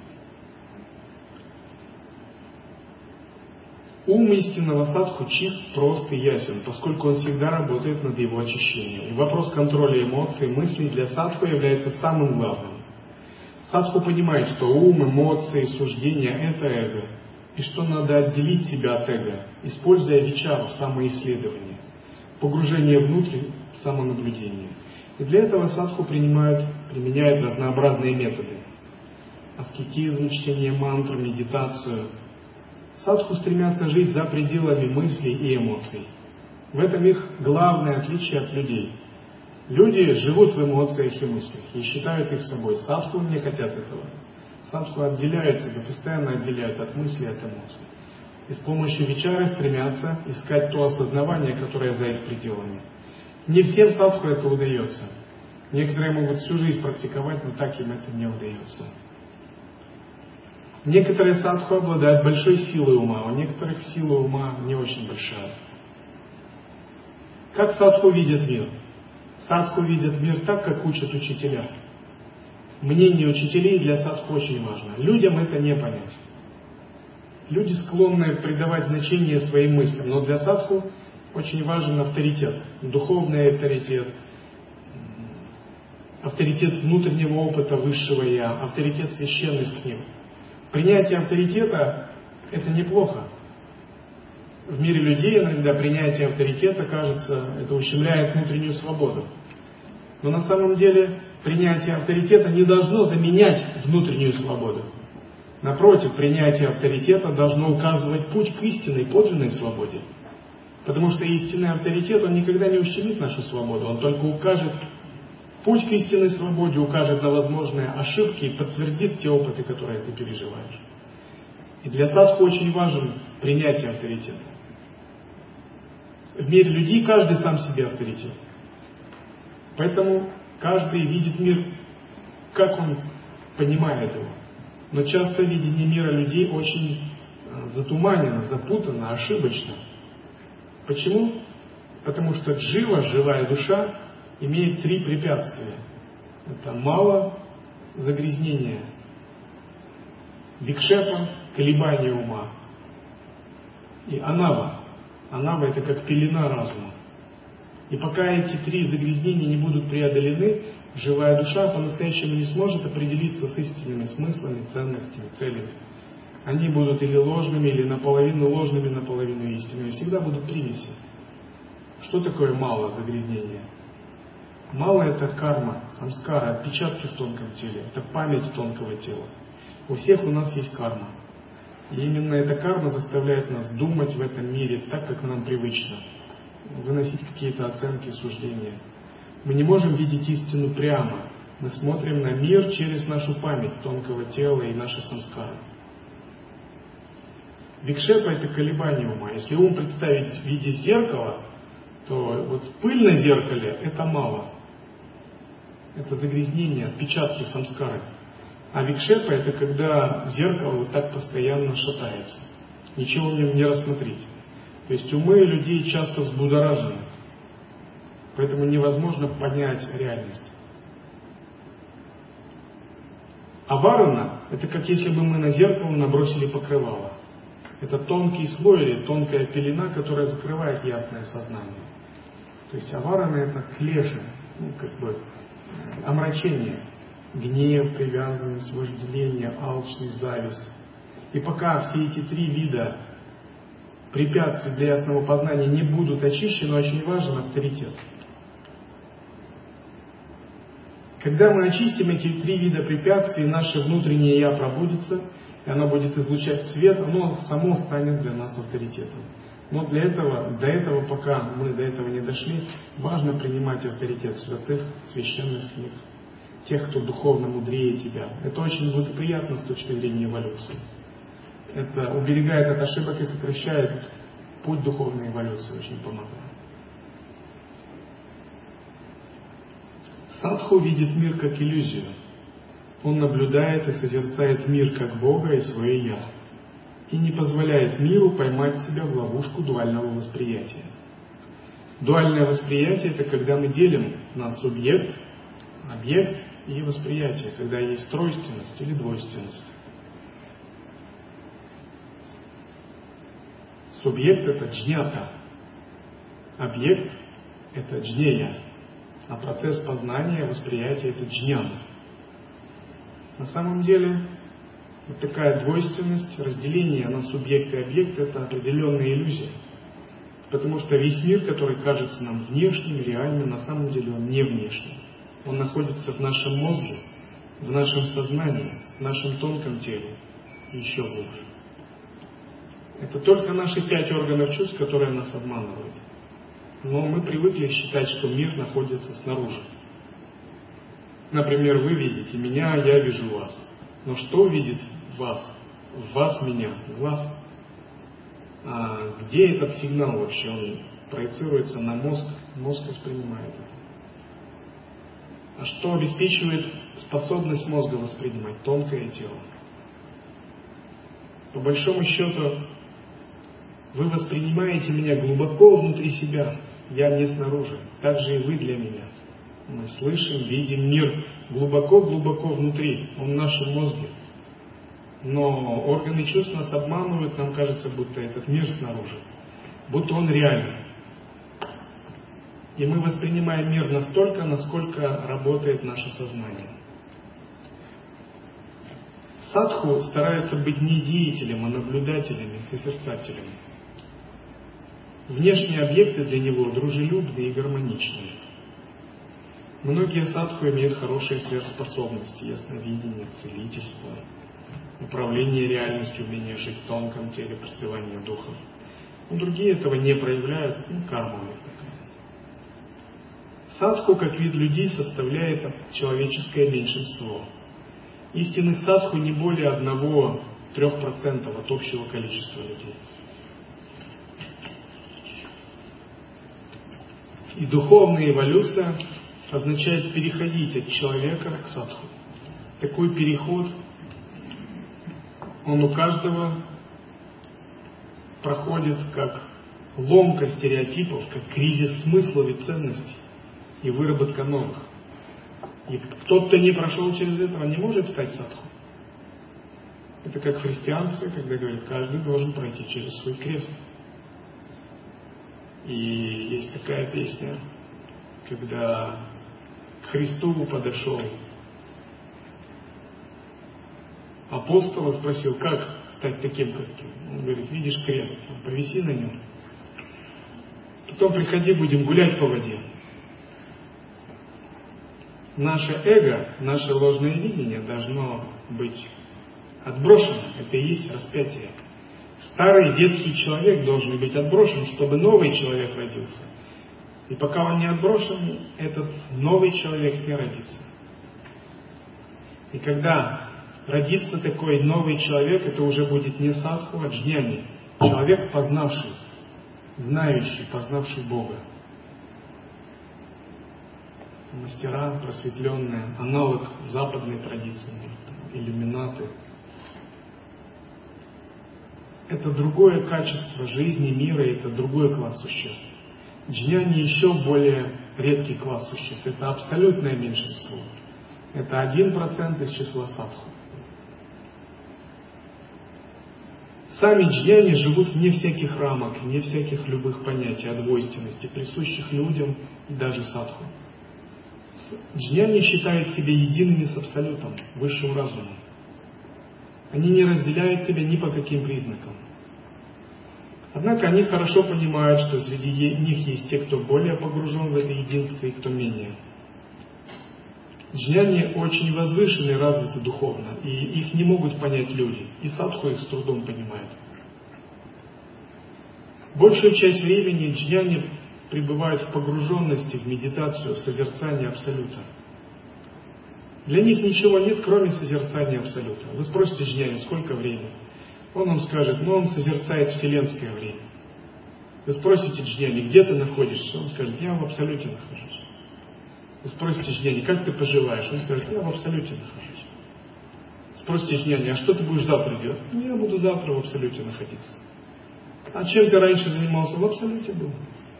Ум истинного садху чист, прост и ясен, поскольку он всегда работает над его очищением. И вопрос контроля эмоций, мыслей для садху является самым главным. Садху понимает, что ум, эмоции, суждения – это эго, и что надо отделить себя от эго, используя вичару, самоисследование, погружение внутрь, самонаблюдение. И для этого садху принимают, применяют разнообразные методы. Аскетизм, чтение мантр, медитацию. Садху стремятся жить за пределами мыслей и эмоций. В этом их главное отличие от людей. Люди живут в эмоциях и мыслях и считают их собой. Садху не хотят этого. Садху отделяют себя, постоянно отделяют от мыслей, от эмоций. И с помощью вичары стремятся искать то осознавание, которое за их пределами. Не всем садху это удается. Некоторые могут всю жизнь практиковать, но так им это не удается. Некоторые садху обладают большой силой ума, у некоторых сила ума не очень большая. Как садху видят мир? Садху видят мир так, как учат учителя. Мнение учителей для садху очень важно. Людям это не понять. Люди склонны придавать значение своим мыслям, но для садху очень важен авторитет, духовный авторитет, авторитет внутреннего опыта высшего я, авторитет священных книг. Принятие авторитета – это неплохо. В мире людей иногда принятие авторитета, кажется, это ущемляет внутреннюю свободу. Но на самом деле принятие авторитета не должно заменять внутреннюю свободу. Напротив, принятие авторитета должно указывать путь к истинной, подлинной свободе. Потому что истинный авторитет, он никогда не ущемит нашу свободу, он только укажет путь к истинной свободе, укажет на возможные ошибки и подтвердит те опыты, которые ты переживаешь. И для садху очень важен принятие авторитета. В мире людей каждый сам себе авторитет. Поэтому каждый видит мир, как он понимает его. Но часто видение мира людей очень затуманено, запутано, ошибочно. Почему? Потому что джива, живая душа, имеет три препятствия. Это мало загрязнения, викшепа, колебания ума, и анава. Анава – это как пелена разума. И пока эти три загрязнения не будут преодолены, живая душа по-настоящему не сможет определиться с истинными смыслами, ценностями, целями. Они будут или ложными, или наполовину ложными, наполовину истинными. Всегда будут примеси. Что такое мало загрязнения? Мало – это карма, самскара, отпечатки в тонком теле. Это память тонкого тела. У всех у нас есть карма. И именно эта карма заставляет нас думать в этом мире так, как нам привычно. Выносить какие-то оценки, суждения. Мы не можем видеть истину прямо. Мы смотрим на мир через нашу память тонкого тела и наши самскары. Викшепа – это колебание ума. Если ум представить в виде зеркала, то вот пыль на зеркале – это мало. Это загрязнение, отпечатки самскары. А викшепа – это когда зеркало вот так постоянно шатается. Ничего в нем не рассмотреть. То есть умы людей часто взбудоражены. Поэтому невозможно понять реальность. А варана – это как если бы мы на зеркало набросили покрывало. Это тонкий слой или тонкая пелена, которая закрывает ясное сознание. То есть аварана – это клеша, ну, как бы омрачение, гнев, привязанность, вожделение, алчность, зависть. И пока все эти три вида препятствий для ясного познания не будут очищены, очень важен авторитет. Когда мы очистим эти три вида препятствий, наше внутреннее «я» пробудится, и оно будет излучать свет, оно само станет для нас авторитетом. Но для этого, до этого, пока мы до этого не дошли, важно принимать авторитет святых, священных книг, тех, кто духовно мудрее тебя. Это очень благоприятно с точки зрения эволюции. Это уберегает от ошибок и сокращает путь духовной эволюции, очень помогает. Садху видит мир как иллюзию. Он наблюдает и созерцает мир как Бога и свое «я», и не позволяет миру поймать себя в ловушку дуального восприятия. Дуальное восприятие – это когда мы делим на субъект, объект и восприятие, когда есть тройственность или двойственность. Субъект – это джнята, объект – это джнея, а процесс познания, восприятия – это джняна. На самом деле, вот такая двойственность, разделение на субъект и объект – это определенная иллюзия. Потому что весь мир, который кажется нам внешним, реальным, на самом деле он не внешний. Он находится в нашем мозге, в нашем сознании, в нашем тонком теле и еще глубже. Это только наши пять органов чувств, которые нас обманывают. Но мы привыкли считать, что мир находится снаружи. Например, вы видите меня, я вижу вас. Но что видит вас? В вас меня, глаз. А где этот сигнал вообще? Он проецируется на мозг, мозг воспринимает это. А что обеспечивает способность мозга воспринимать? Тонкое тело. По большому счету, вы воспринимаете меня глубоко внутри себя, я не снаружи. Так же и вы для меня. Мы слышим, видим мир глубоко-глубоко внутри, он в нашем мозге. Но органы чувств нас обманывают, нам кажется, будто этот мир снаружи, будто он реальный. И мы воспринимаем мир настолько, насколько работает наше сознание. Садху старается быть не деятелем, а наблюдателем и созерцателем. Внешние объекты для него дружелюбные и гармоничные. Многие садху имеют хорошие сверхспособности, ясновидение, целительство, управление реальностью, умение жить в тонком теле, призывание духов. Но другие этого не проявляют, ну, карма у них такая. Садху, как вид людей, составляет человеческое меньшинство. Истинных садху не более одного-трех процентов от общего количества людей. И духовная эволюция означает переходить от человека к садху. Такой переход, он у каждого проходит как ломка стереотипов, как кризис смыслов и ценностей и выработка новых. И тот, кто не прошел через это, он не может стать садху. Это как христианцы, когда говорят, каждый должен пройти через свой крест. И есть такая песня, когда к Христу подошел апостол и спросил, как стать таким, как ты? Он говорит, видишь крест, повиси на нем. Потом приходи, будем гулять по воде. Наше эго, наше ложное видение должно быть отброшено. Это и есть распятие. Старый детский человек должен быть отброшен, чтобы новый человек родился. И пока он не отброшен, этот новый человек не родится. И когда родится такой новый человек, это уже будет не садху, а джняни. Человек, познавший, знающий, познавший Бога. Мастера просветленные, аналог западной традиции, иллюминаты. Это другое качество жизни, мира, это другой класс существ. Джняни еще более редкий класс существ. Это абсолютное меньшинство. Это один процент из числа садху. Сами джняни живут вне всяких рамок, вне всяких любых понятий о двойственности, присущих людям и даже садху. Джняни считают себя едиными с Абсолютом, высшим разумом. Они не разделяют себя ни по каким признакам. Однако они хорошо понимают, что среди них есть те, кто более погружен в это единство и кто менее. Джняни очень возвышены и развиты духовно, и их не могут понять люди, и садху их с трудом понимает. Большую часть времени джняни пребывают в погруженности, в медитацию, в созерцание Абсолюта. Для них ничего нет, кроме созерцания Абсолюта. Вы спросите джняни, сколько времени? Он вам скажет, ну он созерцает вселенское время. Вы спросите джняни, где ты находишься? Он скажет, я в Абсолюте нахожусь. Вы спросите джняни, как ты поживаешь? Он скажет, я в Абсолюте нахожусь. Спросите джняни, а что ты будешь завтра делать? Ну, я буду завтра в Абсолюте находиться. А чем ты раньше занимался? В Абсолюте был.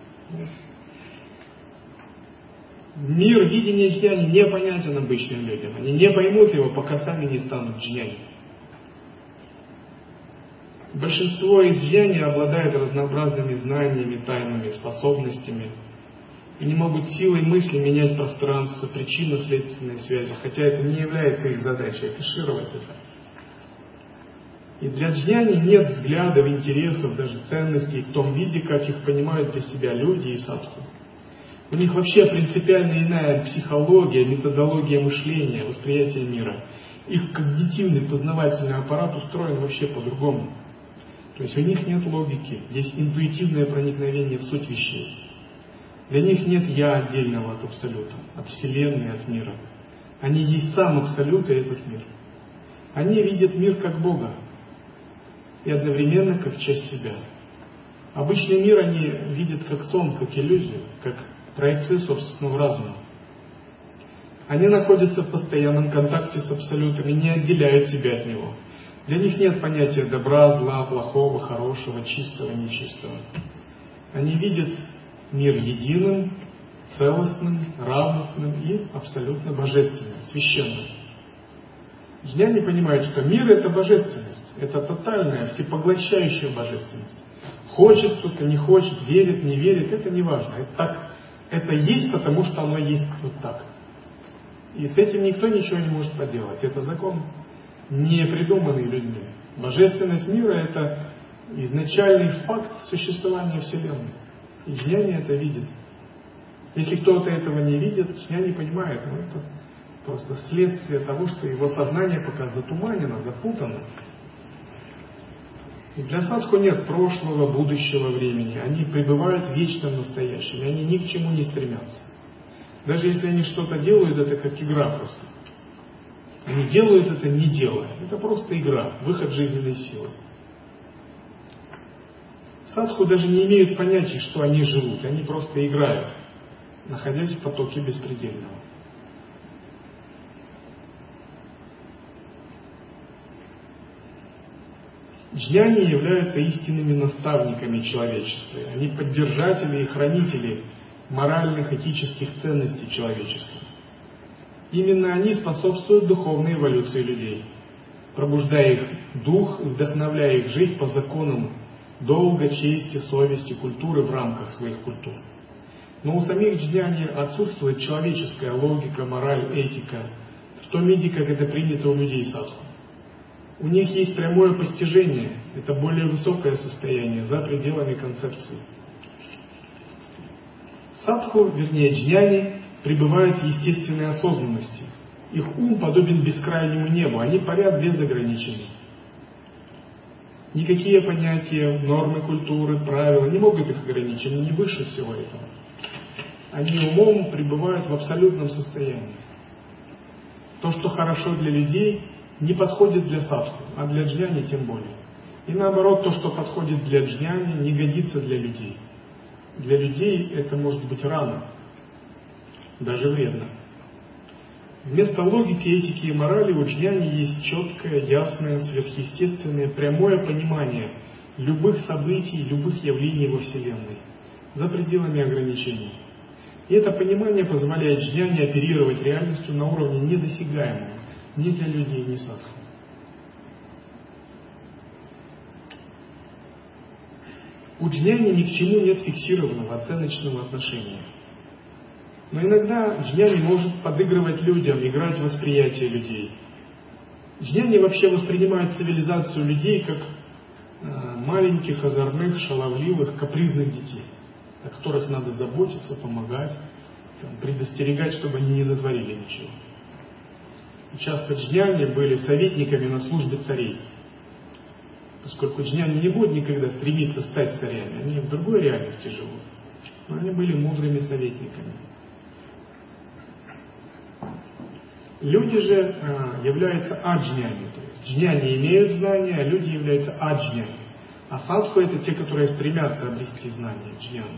Мир видения джняни непонятен обычным людям. Они не поймут его, пока сами не станут джняни. Большинство из джняни обладает разнообразными знаниями, тайнами, способностями. И не могут силой мысли менять пространство, причинно-следственные связи, хотя это не является их задачей, афишировать это. И для джняни нет взглядов, интересов, даже ценностей в том виде, как их понимают для себя люди и садху. У них вообще принципиально иная психология, методология мышления, восприятие мира. Их когнитивный познавательный аппарат устроен вообще по-другому. То есть у них нет логики, есть интуитивное проникновение в суть вещей. Для них нет «я» отдельного от Абсолюта, от Вселенной, от мира. Они есть сам Абсолют и этот мир. Они видят мир как Бога и одновременно как часть себя. Обычный мир они видят как сон, как иллюзию, как проекцию собственного разума. Они находятся в постоянном контакте с Абсолютом и не отделяют себя от него. Для них нет понятия добра, зла, плохого, хорошего, чистого, нечистого. Они видят мир единым, целостным, равностным и абсолютно божественным, священным. Джняни понимает, что мир — это божественность, это тотальная, всепоглощающая божественность. Хочет кто-то, не хочет, верит, не верит, это не важно. Это, так, это есть, потому что оно есть вот так. И с этим никто ничего не может поделать. Это закон, не придуманный людьми. Божественность мира — это изначальный факт существования Вселенной. И джняни это видит. Если кто-то этого не видит, джняни понимает, ну это просто следствие того, что его сознание пока затуманено, запутано. И для садху нет прошлого, будущего времени. Они пребывают в вечном настоящем, и они ни к чему не стремятся. Даже если они что-то делают, это как игра просто. Они делают это не делая. Это просто игра, выход жизненной силы. Садху даже не имеют понятия, что они живут. Они просто играют, находясь в потоке беспредельного. Джняни являются истинными наставниками человечества. Они поддержатели и хранители моральных, этических ценностей человечества. Именно они способствуют духовной эволюции людей, пробуждая их дух и вдохновляя их жить по законам долга, чести, совести, культуры в рамках своих культур. Но у самих джняни отсутствует человеческая логика, мораль, этика в том виде, как это принято у людей садху. У них есть прямое постижение, это более высокое состояние, за пределами концепции. Садху, вернее джняни, пребывают в естественной осознанности. Их ум подобен бескрайнему небу, они парят без ограничений. Никакие понятия, нормы культуры, правила не могут их ограничить, они не выше всего этого. Они умом пребывают в абсолютном состоянии. То, что хорошо для людей, не подходит для садху, а для джняни тем более. И наоборот, то, что подходит для джняни, не годится для людей. Для людей это может быть рано, даже вредно. Вместо логики, этики и морали у джняни есть четкое, ясное, сверхъестественное, прямое понимание любых событий, любых явлений во Вселенной, за пределами ограничений. И это понимание позволяет джняни оперировать реальностью на уровне недосягаемого ни для людей, ни садху. У джняни ни к чему нет фиксированного оценочного отношения. Но иногда джняни может подыгрывать людям, играть в восприятие людей. Джняни вообще воспринимают цивилизацию людей как э, маленьких, озорных, шаловливых, капризных детей, о которых надо заботиться, помогать, там, предостерегать, чтобы они не натворили ничего. И часто джняни были советниками на службе царей, поскольку джняни не будут никогда стремиться стать царями, они в другой реальности живут, но они были мудрыми советниками. Люди же а, являются аджняни, то есть джняни имеют знания, а люди являются аджняни. А садху — это те, которые стремятся обрести знания, джняни.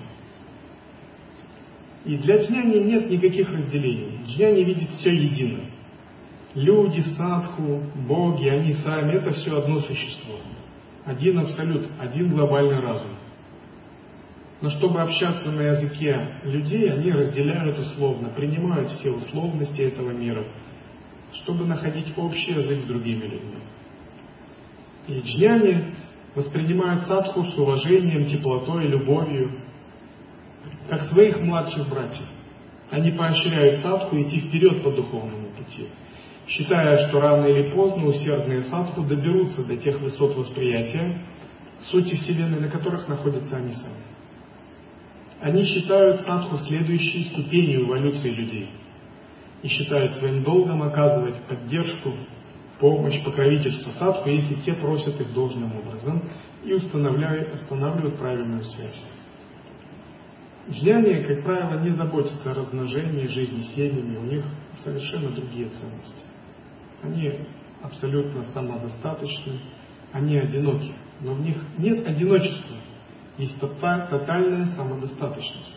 И для джняни нет никаких разделений. Джняни видит все едино. Люди, садху, боги, они сами — это все одно существо. Один абсолют, один глобальный разум. Но чтобы общаться на языке людей, они разделяют условно, принимают все условности этого мира, чтобы находить общий язык с другими людьми. И джняни воспринимают садху с уважением, теплотой, любовью, как своих младших братьев. Они поощряют садху идти вперед по духовному пути, считая, что рано или поздно усердные садху доберутся до тех высот восприятия сути Вселенной, на которых находятся они сами. Они считают садху следующей ступенью эволюции людей и считают своим долгом оказывать поддержку, помощь, покровительство садху, если те просят их должным образом и устанавливают, устанавливают правильную связь. Джняни, как правило, не заботятся о размножении, жизни семьями, у них совершенно другие ценности. Они абсолютно самодостаточны, они одиноки, но в них нет одиночества, есть тотальная самодостаточность.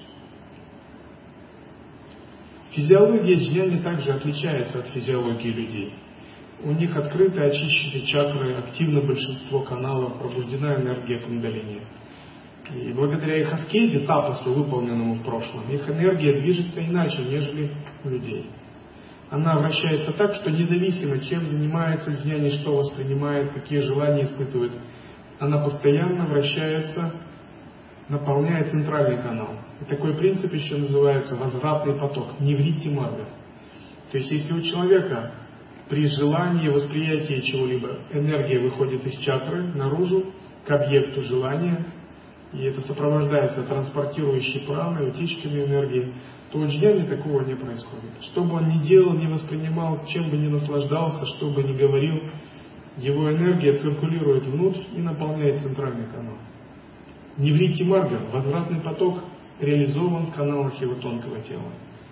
Физиология джняни также отличается от физиологии людей. У них открыты, очищены чакры, активно большинство каналов, пробуждена энергия кундалини. И благодаря их аскезе, тапасу, выполненному в прошлом, их энергия движется иначе, нежели у людей. Она вращается так, что независимо, чем занимается джняни, что воспринимает, какие желания испытывает, она постоянно вращается, наполняя центральный канал. И такой принцип еще называется возвратный поток, нивритти марга. То есть, если у человека при желании, восприятии чего-либо энергия выходит из чакры наружу к объекту желания, и это сопровождается транспортирующей праной, утечками энергии, то у джняни такого не происходит. Что бы он ни делал, не воспринимал, чем бы ни наслаждался, что бы ни говорил, его энергия циркулирует внутрь и наполняет центральный канал. Нивритти марга, возвратный поток, реализован в каналах его тонкого тела.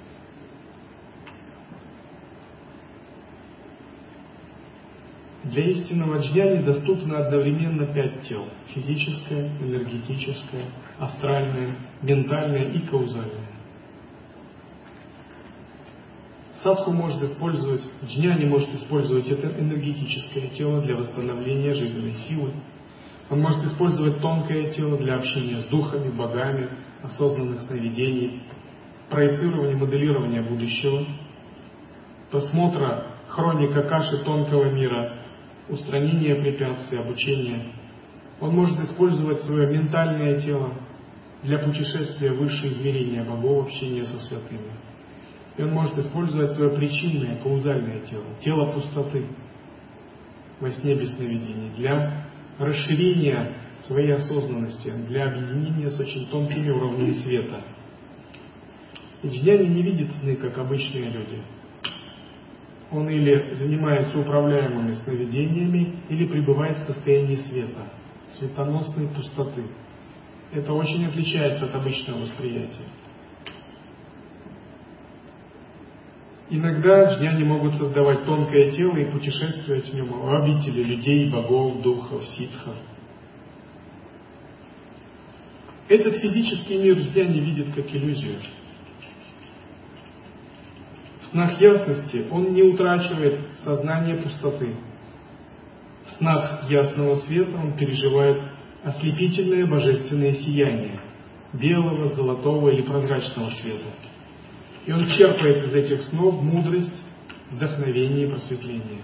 Для истинного джняни доступно одновременно пять тел: физическое, энергетическое, астральное, ментальное и каузальное. Садху может использовать, джняни может использовать это энергетическое тело для восстановления жизненной силы. Он может использовать тонкое тело для общения с духами, богами, осознанных сновидений, проецирования, моделирования будущего, просмотра хроника каши тонкого мира, устранения препятствий, обучения. Он может использовать свое ментальное тело для путешествия в высшие измерения богов, общения со святыми. И он может использовать свое причинное, каузальное тело, тело пустоты во сне без сновидений, для расширения своей осознанности, для объединения с очень тонкими уровнями света. И джняни не видит сны, как обычные люди. Он или занимается управляемыми сновидениями, или пребывает в состоянии света, светоносной пустоты. Это очень отличается от обычного восприятия. Иногда джняни могут создавать тонкое тело и путешествовать в нем в обители людей, богов, духов, ситхов. Этот физический мир джняни видит как иллюзию. В снах ясности он не утрачивает сознание пустоты. В снах ясного света он переживает ослепительное божественное сияние белого, золотого или прозрачного света. И он черпает из этих снов мудрость, вдохновение и просветление.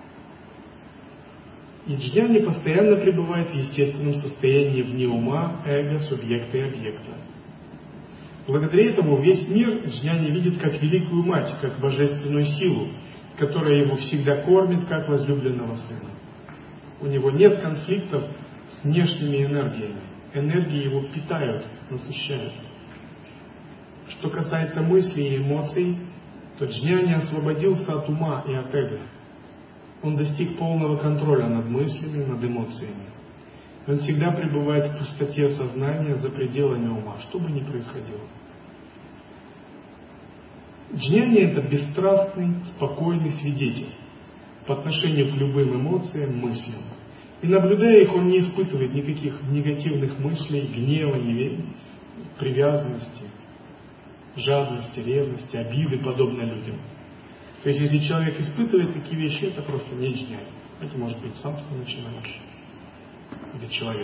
И джняни постоянно пребывает в естественном состоянии вне ума, эго, субъекта и объекта. Благодаря этому весь мир джняни видит как великую мать, как божественную силу, которая его всегда кормит, как возлюбленного сына. У него нет конфликтов с внешними энергиями. Энергии его питают, насыщают. Что касается мыслей и эмоций, то джняни освободился от ума и от эго. Он достиг полного контроля над мыслями, над эмоциями. Он всегда пребывает в пустоте сознания за пределами ума, что бы ни происходило. Джняни – это бесстрастный, спокойный свидетель по отношению к любым эмоциям, мыслям. И наблюдая их, он не испытывает никаких негативных мыслей, гнева, привязанности, жадности, ревности, обиды, подобно людям. То есть, если человек испытывает такие вещи, это просто не джняни. Это может быть сам кто начинающий. Это человек.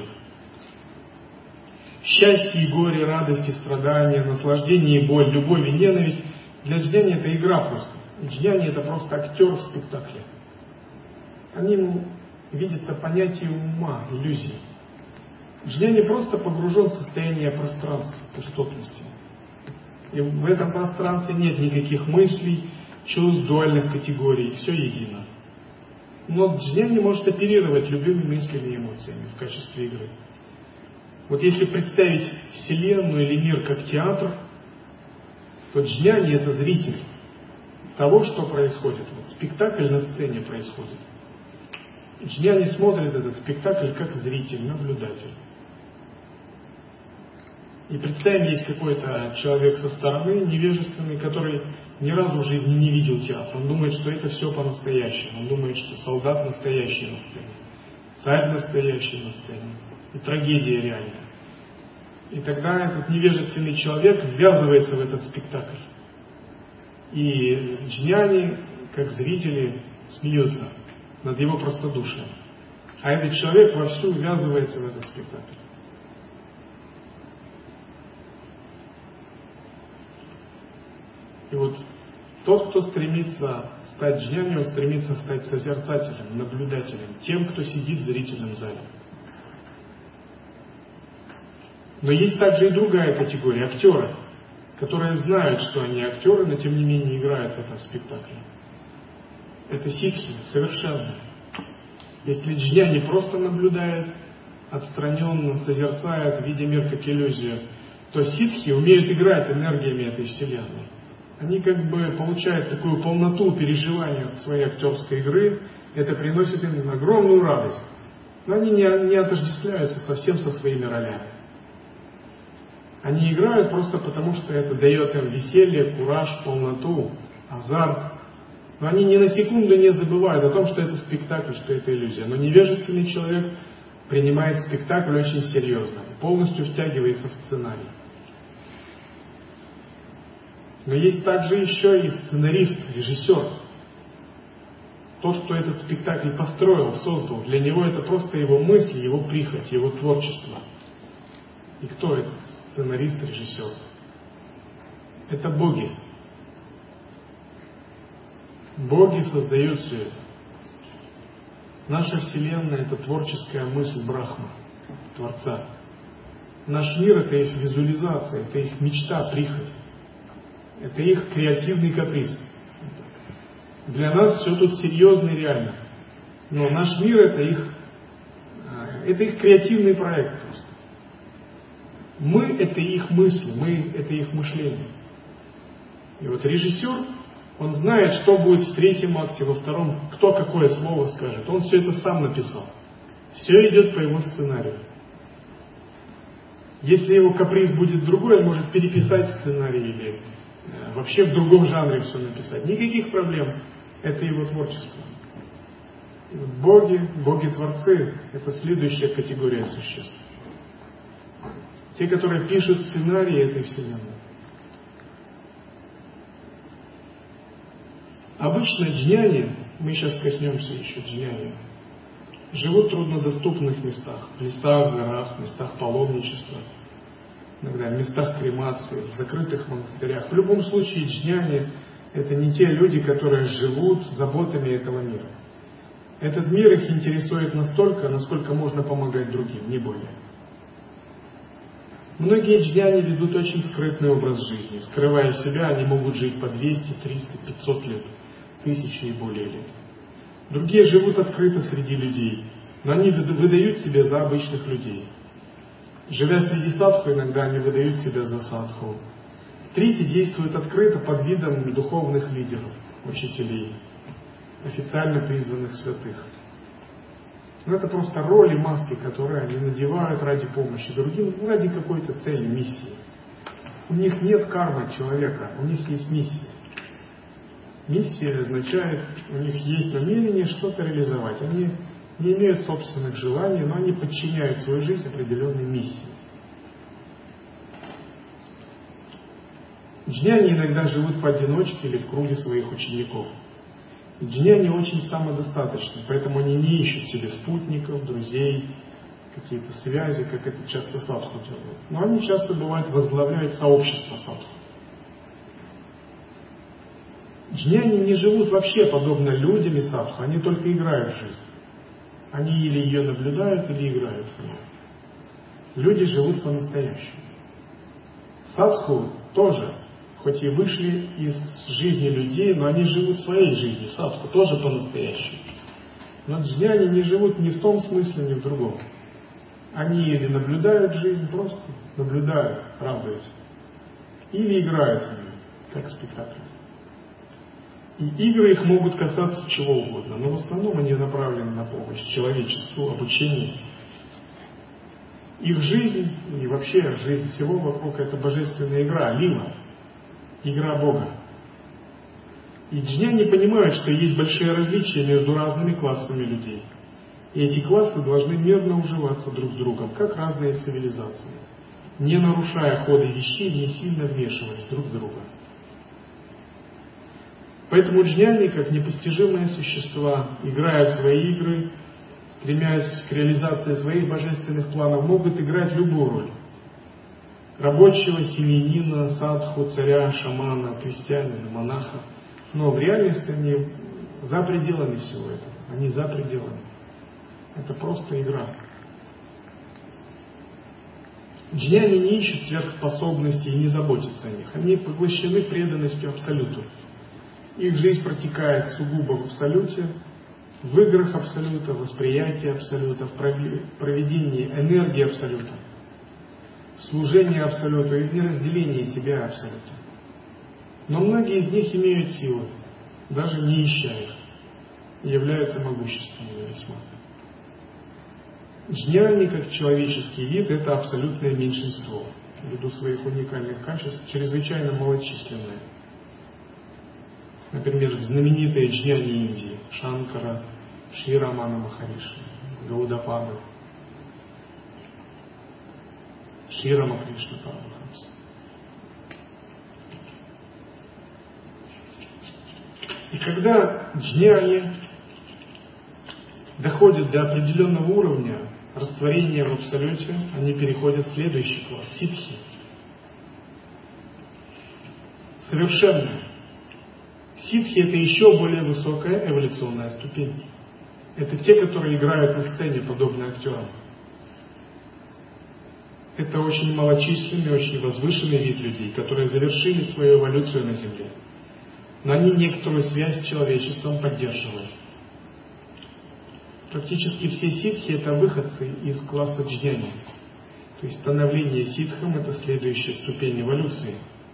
Счастье и горе, радость и страдания, наслаждение и боль, любовь и ненависть – для джняни это игра просто. Джняни это просто актер в спектакле. Они ему видятся понятие ума, иллюзии. Джняни просто погружен в состояние пространства, пустотности. И в этом пространстве нет никаких мыслей, чувств, дуальных категорий, все едино. Но джняни может оперировать любыми мыслями и эмоциями в качестве игры. Вот если представить Вселенную или мир как театр, то джняни это зритель того, что происходит. Вот спектакль на сцене происходит. Джняни смотрит этот спектакль как зритель, наблюдатель. И представим, есть какой-то человек со стороны, невежественный, который ни разу в жизни не видел театр. Он думает, что это все по-настоящему. Он думает, что солдат настоящий на сцене, царь настоящий на сцене, и трагедия реальная. И тогда этот невежественный человек ввязывается в этот спектакль. И джняни, как зрители, смеются над его простодушием. А этот человек вовсю ввязывается в этот спектакль. И вот тот, кто стремится стать джняни, он стремится стать созерцателем, наблюдателем, тем, кто сидит в зрительном зале. Но есть также и другая категория, актеры, которые знают, что они актеры, но тем не менее играют в этом спектакле. Это ситхи, совершенные. Если джняни просто наблюдает, отстраненно созерцает, видя мир как иллюзию, то ситхи умеют играть энергиями этой вселенной. Они как бы получают такую полноту переживания от своей актерской игры, это приносит им огромную радость. Но они не, не отождествляются совсем со своими ролями. Они играют просто потому, что это дает им веселье, кураж, полноту, азарт. Но они ни на секунду не забывают о том, что это спектакль, что это иллюзия. Но невежественный человек принимает спектакль очень серьезно, полностью втягивается в сценарий. Но есть также еще и сценарист, режиссер. Тот, кто этот спектакль построил, создал. Для него это просто его мысли, его прихоть, его творчество. И кто этот сценарист, режиссер? Это боги. Боги создают все это. Наша Вселенная – это творческая мысль Брахмы, Творца. Наш мир – это их визуализация, это их мечта, прихоть. Это их креативный каприз. Для нас все тут серьезно и реально. Но наш мир это их, это их креативный проект просто. Мы это их мысли, мы это их мышление. И вот режиссер, он знает, что будет в третьем акте, во втором, кто какое слово скажет. Он все это сам написал. Все идет по его сценарию. Если его каприз будет другой, он может переписать сценарий или вообще в другом жанре все написать. Никаких проблем. Это его творчество. И вот боги, боги-творцы – это следующая категория существ. Те, которые пишут сценарии этой вселенной. Обычно джняни, мы сейчас коснемся еще джняни, живут в труднодоступных местах. В лесах, в горах, в местах паломничества. Иногда в местах кремации, в закрытых монастырях. В любом случае джняни – это не те люди, которые живут заботами этого мира. Этот мир их интересует настолько, насколько можно помогать другим, не более. Многие джняни ведут очень скрытный образ жизни. Скрывая себя, они могут жить по двести, триста, пятьсот лет, тысячи и более лет. Другие живут открыто среди людей, но они выдают себя за обычных людей. Живя среди садху, иногда они выдают себя за садху. Третьи действуют открыто под видом духовных лидеров, учителей, официально призванных святых. Но это просто роли, маски, которые они надевают ради помощи другим, ради какой-то цели, миссии. У них нет кармы человека, у них есть миссия. Миссия означает, у них есть намерение что-то реализовать. Они не имеют собственных желаний, но они подчиняют свою жизнь определенной миссии. Джняни иногда живут поодиночке или в круге своих учеников. Джняни очень самодостаточны, поэтому они не ищут себе спутников, друзей, какие-то связи, как это часто садху делают. Но они часто, бывает, возглавляют сообщество садху. Джняни не живут вообще подобно людям и садху, они только играют в жизнь. Они или ее наблюдают, или играют в нее. Люди живут по-настоящему. Садху тоже, хоть и вышли из жизни людей, но они живут своей жизнью. Садху тоже по-настоящему. Но джняни не живут ни в том смысле, ни в другом. Они или наблюдают жизнь, просто наблюдают, радуются, или играют в нее, как спектакль. И игры их могут касаться чего угодно, но в основном они направлены на помощь человечеству, обучению. Их жизнь и вообще жизнь всего вокруг — это божественная игра, лила, игра Бога. И джняни понимают, что есть большие различия между разными классами людей. И эти классы должны мирно уживаться друг с другом, как разные цивилизации, не нарушая хода вещей, не сильно вмешиваясь друг в друга. Поэтому джняни, как непостижимые существа, играя в свои игры, стремясь к реализации своих божественных планов, могут играть любую роль. Рабочего, семьянина, садху, царя, шамана, крестьянина, монаха. Но в реальности они за пределами всего этого. Они за пределами. Это просто игра. Джняни не ищут сверхспособностей и не заботятся о них. Они поглощены преданностью Абсолюту. Их жизнь протекает сугубо в Абсолюте, в играх Абсолюта, в восприятии Абсолюта, в проведении энергии Абсолюта, в служении Абсолюту и в неразделении себя Абсолюта. Но многие из них имеют силы, даже не ища их, и являются могущественными весьма. Джняни, как человеческий вид, это абсолютное меньшинство, ввиду своих уникальных качеств, чрезвычайно малочисленное. Например, знаменитые джняни Индии, Шанкара, Шри Рамана Махариши, Гаудапада, Шри Рамакришна Парамахамса. И когда джняни доходят до определенного уровня растворения в Абсолюте, они переходят в следующий класс — ситхи. Совершенные. Ситхи — это еще более высокая эволюционная ступень. Это те, которые играют на сцене, подобно актерам. Это очень малочисленный, очень возвышенный вид людей, которые завершили свою эволюцию на Земле. Но они некоторую связь с человечеством поддерживают. Практически все ситхи — это выходцы из класса джняни. То есть становление ситхом — это следующая ступень эволюции.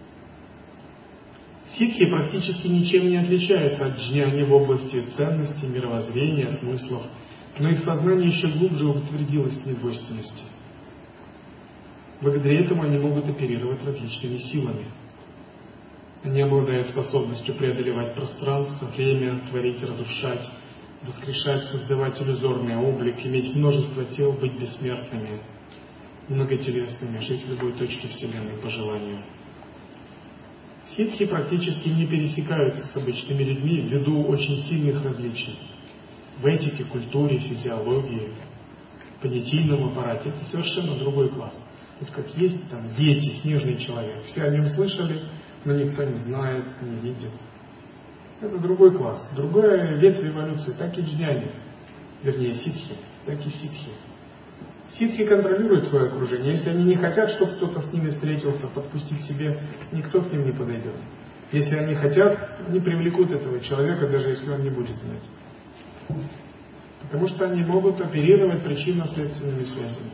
Ситхи практически ничем не отличаются от джняни в области ценностей, мировоззрения, смыслов, но их сознание еще глубже утвердилось в недвойственности. Благодаря этому они могут оперировать различными силами. Они обладают способностью преодолевать пространство, время, творить, разрушать, воскрешать, создавать иллюзорный облик, иметь множество тел, быть бессмертными, многотелесными, жить в любой точке Вселенной по желанию. Ситхи практически не пересекаются с обычными людьми ввиду очень сильных различий в этике, культуре, физиологии, понятийном аппарате. Это совершенно другой класс. Вот как есть там Йети, снежный человек. Все о нем слышали, но никто не знает, не видит. Это другой класс. Другая ветвь эволюции, так и джняни, вернее ситхи, так и ситхи. Ситхи контролируют свое окружение. Если они не хотят, чтобы кто-то с ними встретился, подпустить к себе, никто к ним не подойдет. Если они хотят, они привлекут этого человека, даже если он не будет знать. Потому что они могут оперировать причинно-следственными связями.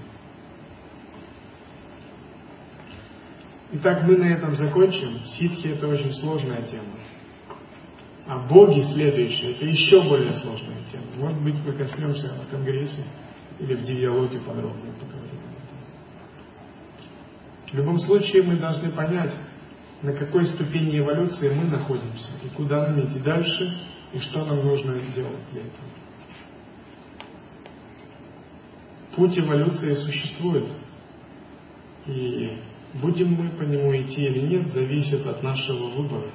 Итак, мы на этом закончим. Ситхи — это очень сложная тема. А боги следующие — это еще более сложная тема. Может быть, мы коснемся на конгрессе или в диалоге подробно поговорим. В любом случае, мы должны понять, на какой ступени эволюции мы находимся, и куда нам идти дальше, и что нам нужно делать для этого. Путь эволюции существует, и будем мы по нему идти или нет, зависит от нашего выбора.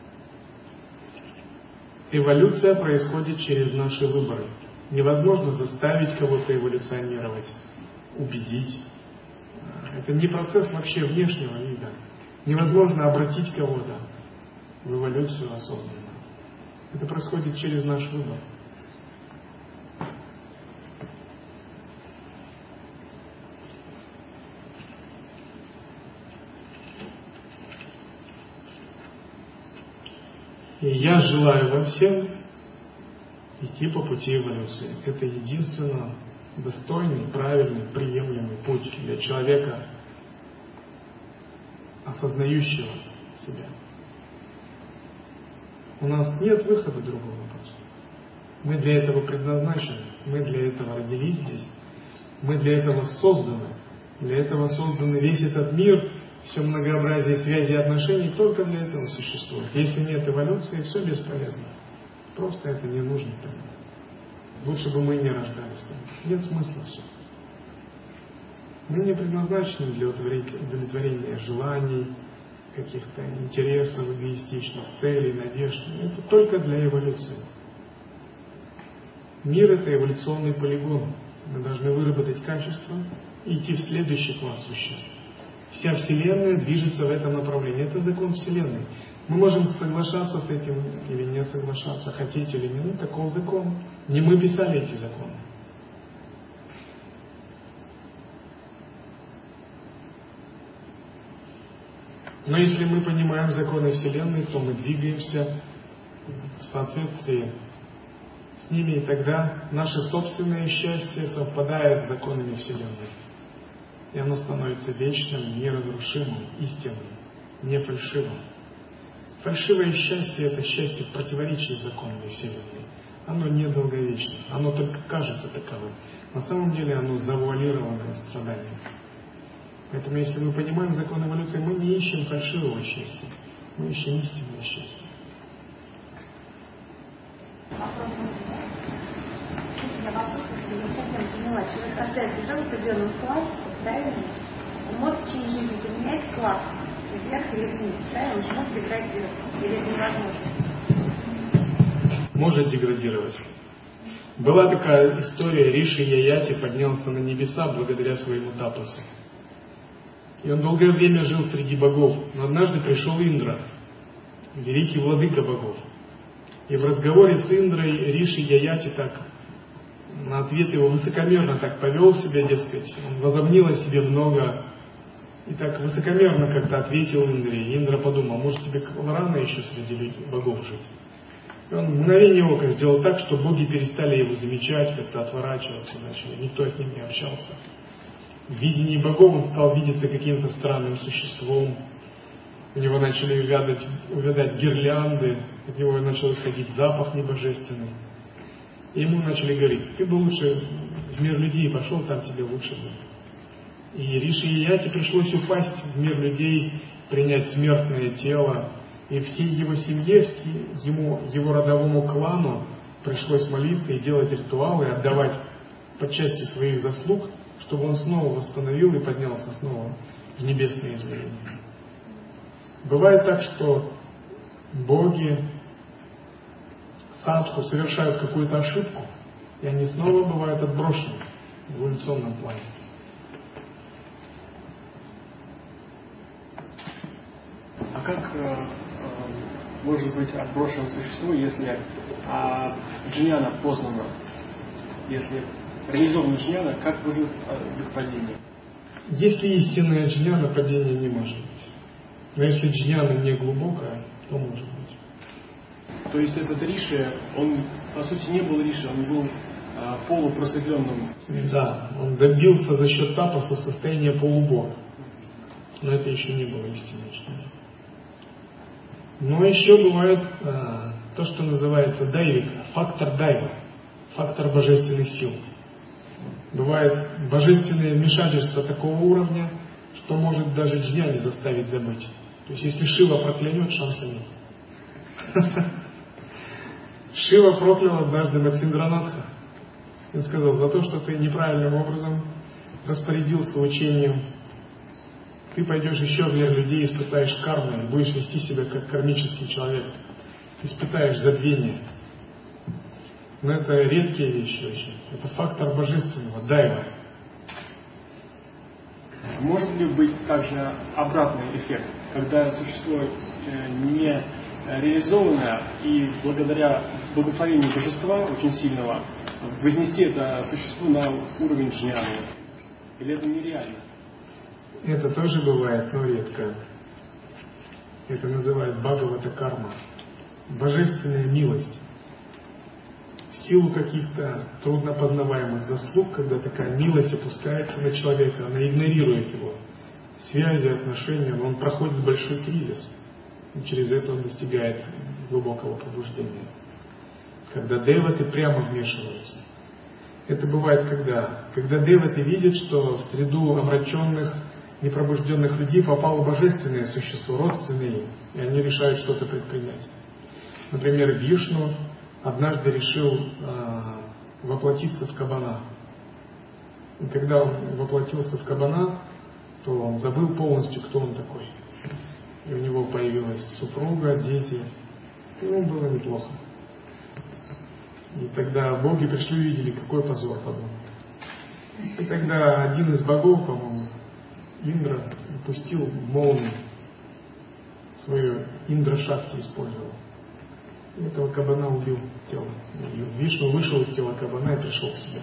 Эволюция происходит через наши выборы. Невозможно заставить кого-то эволюционировать, убедить. Это не процесс вообще внешнего вида. Невозможно обратить кого-то в эволюцию осознанно. Это происходит через наш выбор. И я желаю вам всем идти по пути эволюции. Это единственно достойный, правильный, приемлемый путь для человека, осознающего себя. У нас нет выхода другого просто. Мы для этого предназначены, мы для этого родились здесь, мы для этого созданы. Для этого создан весь этот мир, все многообразие связей и отношений только для этого существует. Если нет эволюции, все бесполезно. Просто это не нужно. Лучше бы мы не рождались. Нет смысла все. Мы не предназначены для удовлетворения желаний, каких-то интересов эгоистичных, целей, надежд. Это только для эволюции. Мир — это эволюционный полигон. Мы должны выработать качество и идти в следующий класс существ. Вся Вселенная движется в этом направлении. Это закон Вселенной. Мы можем соглашаться с этим или не соглашаться, хотеть или не. Ну, таков закон. Не мы писали эти законы. Но если мы понимаем законы Вселенной, то мы двигаемся в соответствии с ними, и тогда наше собственное счастье совпадает с законами Вселенной. И оно становится вечным, неразрушимым, истинным, не фальшивым. Фальшивое счастье — это счастье в противоречии с законами Вселенной. Оно недолговечно, оно только кажется таковым. На самом деле оно завуалированное страдание. Поэтому если мы понимаем закон эволюции, мы не ищем фальшивого счастья, мы ищем истинное счастье. Я вопрос, если я совсем поняла, человек рождается уже в определенном классе, правильно? Он может в течение жизни поменять класс вверх или вниз, правильно? Он же может деградировать, или это невозможно? Может деградировать. Была такая история, Риши Яяти поднялся на небеса благодаря своему тапасу. И он долгое время жил среди богов, но однажды пришел Индра, великий владыка богов. И в разговоре с Индрой Риши Яяти так на ответ его высокомерно так повел себя, дескать, он возомнил о себе много, и так высокомерно как-то ответил Индре. И Индра подумал, может тебе рано еще среди богов жить. И он в мгновение ока сделал так, что боги перестали его замечать, как-то отворачиваться начали, никто с ним не общался. В видении богов он стал видеться каким-то странным существом, у него начали увядать, увядать гирлянды, от него начал исходить запах небожественный. И ему начали говорить, ты бы лучше в мир людей пошел, там тебе лучше будет. И Риши Яяти пришлось упасть в мир людей, принять смертное тело, и всей его семье, ему, его родовому клану пришлось молиться и делать ритуалы, и отдавать по части своих заслуг, чтобы он снова восстановил и поднялся снова в небесные измерения. Бывает так, что боги, садху совершают какую-то ошибку, и они снова бывают отброшены в эволюционном плане. А как э, э, может быть отброшено существо, если э, джняна познана, если реализована джняна, как вызвать э, падение? Если истинная джняна, падения не может быть. Но если джняна не глубокая, то может быть. То есть этот Риши, он по сути не был Риши, он был полупросветленным. Да, он добился за счет тапаса состояния полубога. Но это еще не было истинной чняни. Но еще бывает а, то, что называется дайвика, фактор дайва, фактор божественных сил. Бывает божественное вмешательство такого уровня, что может даже джняни заставить забыть. То есть если Шива проклянет, шанса нет. Шива проклял однажды Матсиндранатха. Он сказал: за то, что ты неправильным образом распорядился учением, ты пойдешь еще в мир людей, испытаешь карму и будешь вести себя как кармический человек. Испытаешь забвение. Но это редкие вещи очень. Это фактор божественного, дайва. Может ли быть также обратный эффект, когда существо не реализованное и благодаря благословению божества очень сильного вознести это существо на уровень джняны? Или это нереально? Это тоже бывает, но редко. Это называют бхагавата карма. Божественная милость. В силу каких-то труднопознаваемых заслуг, когда такая милость опускается на человека, она игнорирует его связи, отношения, но он проходит большой кризис. И через это он достигает глубокого пробуждения. Когда деваты прямо вмешиваются. Это бывает когда? Когда деваты видят, что в среду омраченных, непробужденных людей попало божественное существо, родственное им, и они решают что-то предпринять. Например, Вишну однажды решил э, воплотиться в кабана. И когда он воплотился в кабана, то он забыл полностью, кто он такой. И у него появилась супруга, дети. И ему было неплохо. И тогда боги пришли и увидели, какой позор, подумал. И тогда один из богов, по-моему, Индра, пустил молнию, свою Индра-шакти использовал. И этого кабана убил тело. И Вишну вышел из тела кабана и пришел к себе.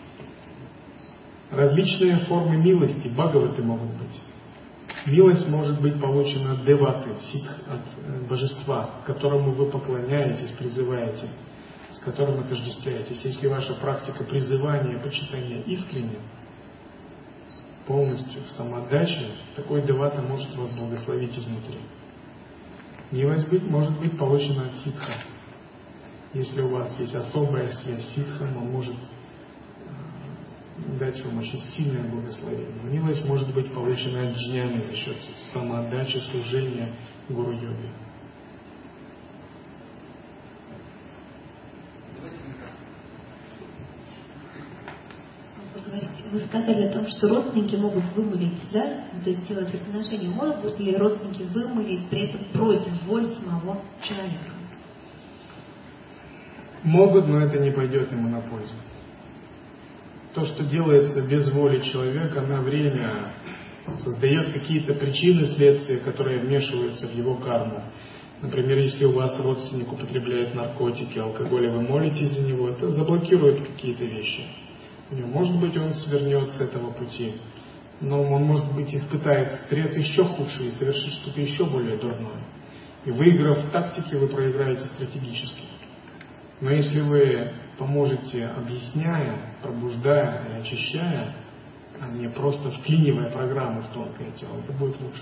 Различные формы милости, бхагаваты могут быть. Милость может быть получена от деваты, ситх, от божества, которому вы поклоняетесь, призываете, с которым отождествляетесь. Если ваша практика призывания, почитания искренне, полностью в самоотдаче, такой девата может вас благословить изнутри. Милость быть, может быть получена от ситха. Если у вас есть особая связь с ситхом, он может дать вам очень сильное благословение. Милость может быть получена от джняни за счет самоотдачи, служения гуру-йоги. Вы сказали о том, что родственники могут вымолить, да, то есть сделать это приношение. Могут ли родственники вымолить при этом против воли самого человека? Могут, но это не пойдет ему на пользу. То, что делается без воли человека, на время создает какие-то причины, следствия, которые вмешиваются в его карму. Например, если у вас родственник употребляет наркотики, алкоголь, и вы молитесь за него, это заблокирует какие-то вещи. Может быть, он свернет с этого пути, но он, может быть, испытает стресс еще худший и совершит что-то еще более дурное. И выиграв в тактике, вы проиграете стратегически. Но если вы поможете, объясняя, пробуждая и очищая, а не просто вклинивая программу в тонкое тело, это будет лучше.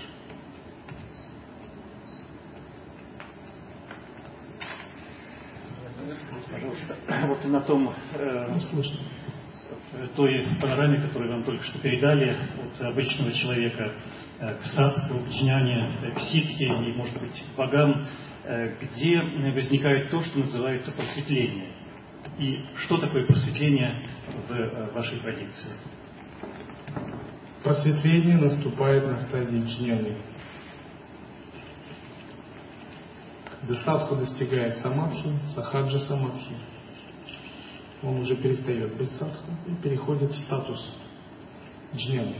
Пожалуйста, вот на том... Э... Ну, слышно. той панораме, которую вам только что передали, от обычного человека к садху, к джняне, к ситхе и, может быть, к богам, где возникает то, что называется просветление. И что такое просветление в вашей традиции? Просветление наступает на стадии джняни. Когда садху достигает самадхи, сахаджа самадхи, он уже перестает быть садху и переходит в статус джняни.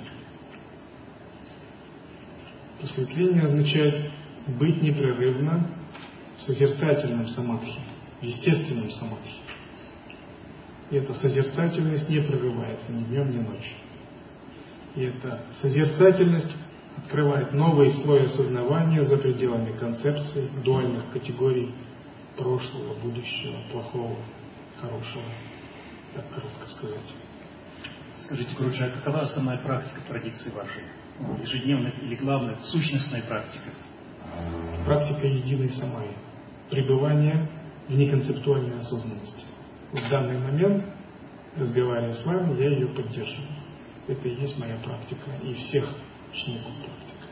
Просветление означает быть непрерывно в созерцательном самадхи, в естественном самадхи. И эта созерцательность не прерывается ни днем, ни ночью. И эта созерцательность открывает новый слой осознавания за пределами концепций, дуальных категорий прошлого, будущего, плохого, хорошего. так коротко сказать. Скажите, Гуруджи, а какова основная практика традиции вашей? Ежедневная или главная, сущностная практика? Практика единой самаи. Пребывание в неконцептуальной осознанности. В данный момент, разговаривая с вами, я ее поддерживаю. Это и есть моя практика, и всех учеников практика.